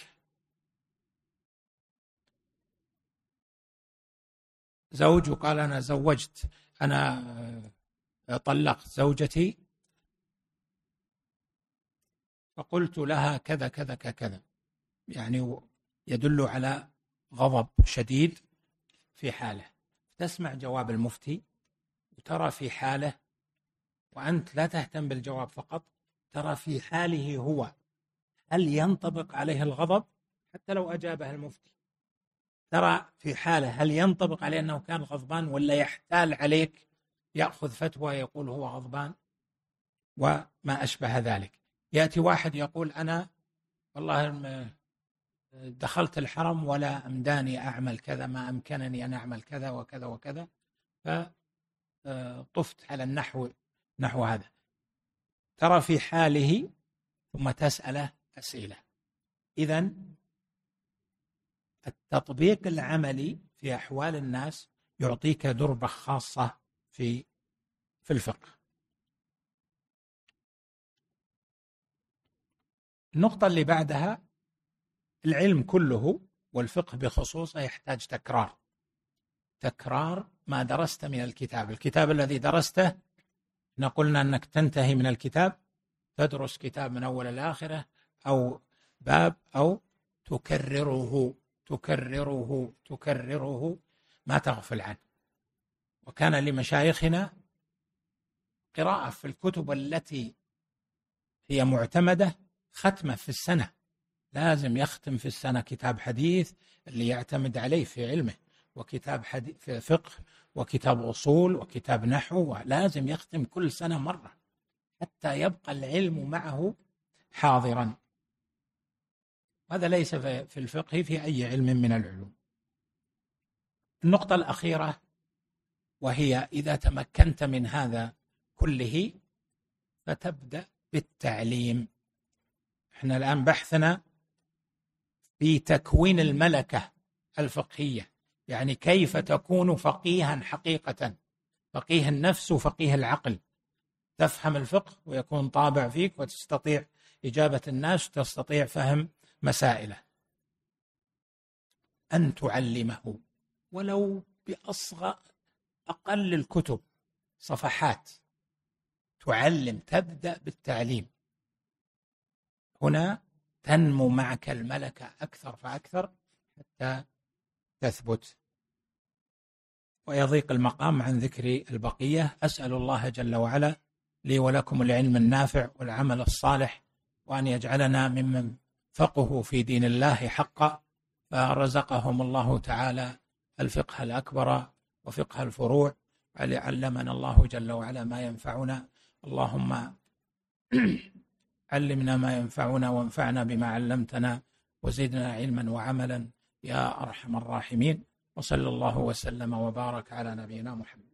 زوج وقال أنا زوجت، أنا طلقت زوجتي، فقلت لها كذا كذا كذا، يعني يدل على غضب شديد في حاله. تسمع جواب المفتي وترى في حاله، وأنت لا تهتم بالجواب فقط، ترى في حاله هو هل ينطبق عليه الغضب حتى لو أجابه المفتي، ترى في حاله هل ينطبق عليه أنه كان غضبان ولا يحتال عليك يأخذ فتوى يقول هو غضبان، وما أشبه ذلك. يأتي واحد يقول أنا والله دخلت الحرم ولا أمداني أعمل كذا، ما أمكنني أن أعمل كذا وكذا وكذا، فطفت على النحو نحو هذا. ترى في حاله ثم تسأله أسئلة. إذن التطبيق العملي في أحوال الناس يعطيك دربة خاصة في في الفقه. النقطة اللي بعدها، العلم كله والفقه بخصوصه يحتاج تكرار تكرار ما درست من الكتاب. الكتاب الذي درسته نقولنا أنك تنتهي من الكتاب، تدرس كتاب من أول الآخرة أو باب، أو تكرره تكرره تكرره ما تغفل عنه. وكان لمشايخنا قراءة في الكتب التي هي معتمدة ختمة في السنة، لازم يختم في السنة كتاب حديث اللي يعتمد عليه في علمه، وكتاب حديث في فقه، وكتاب أصول، وكتاب نحو، لازم يختم كل سنة مرة حتى يبقى العلم معه حاضرا. هذا ليس في الفقه، في أي علم من العلوم. النقطة الأخيرة وهي إذا تمكنت من هذا كله فتبدأ بالتعليم. احنا الآن بحثنا في تكوين الملكة الفقهية، يعني كيف تكون فقيها حقيقة، فقيه النفس وفقيه العقل، تفهم الفقه ويكون طابع فيك وتستطيع إجابة الناس وتستطيع فهم مسائله. أن تعلمه ولو بأصغر أقل الكتب، صفحات، تعلم، تبدأ بالتعليم. هنا تنمو معك الملكة أكثر فأكثر حتى تثبت ويضيق المقام عن ذكر البقية. أسأل الله جل وعلا لي ولكم العلم النافع والعمل الصالح، وأن يجعلنا ممن فقهوا في دين الله حقا، فرزقهم الله تعالى الفقه الأكبر وفقه الفروع، علمنا الله جل وعلا ما ينفعنا. اللهم علمنا ما ينفعنا وانفعنا بما علمتنا وزدنا علما وعملا يا أرحم الراحمين. وصلى الله وسلم وبارك على نبينا محمد.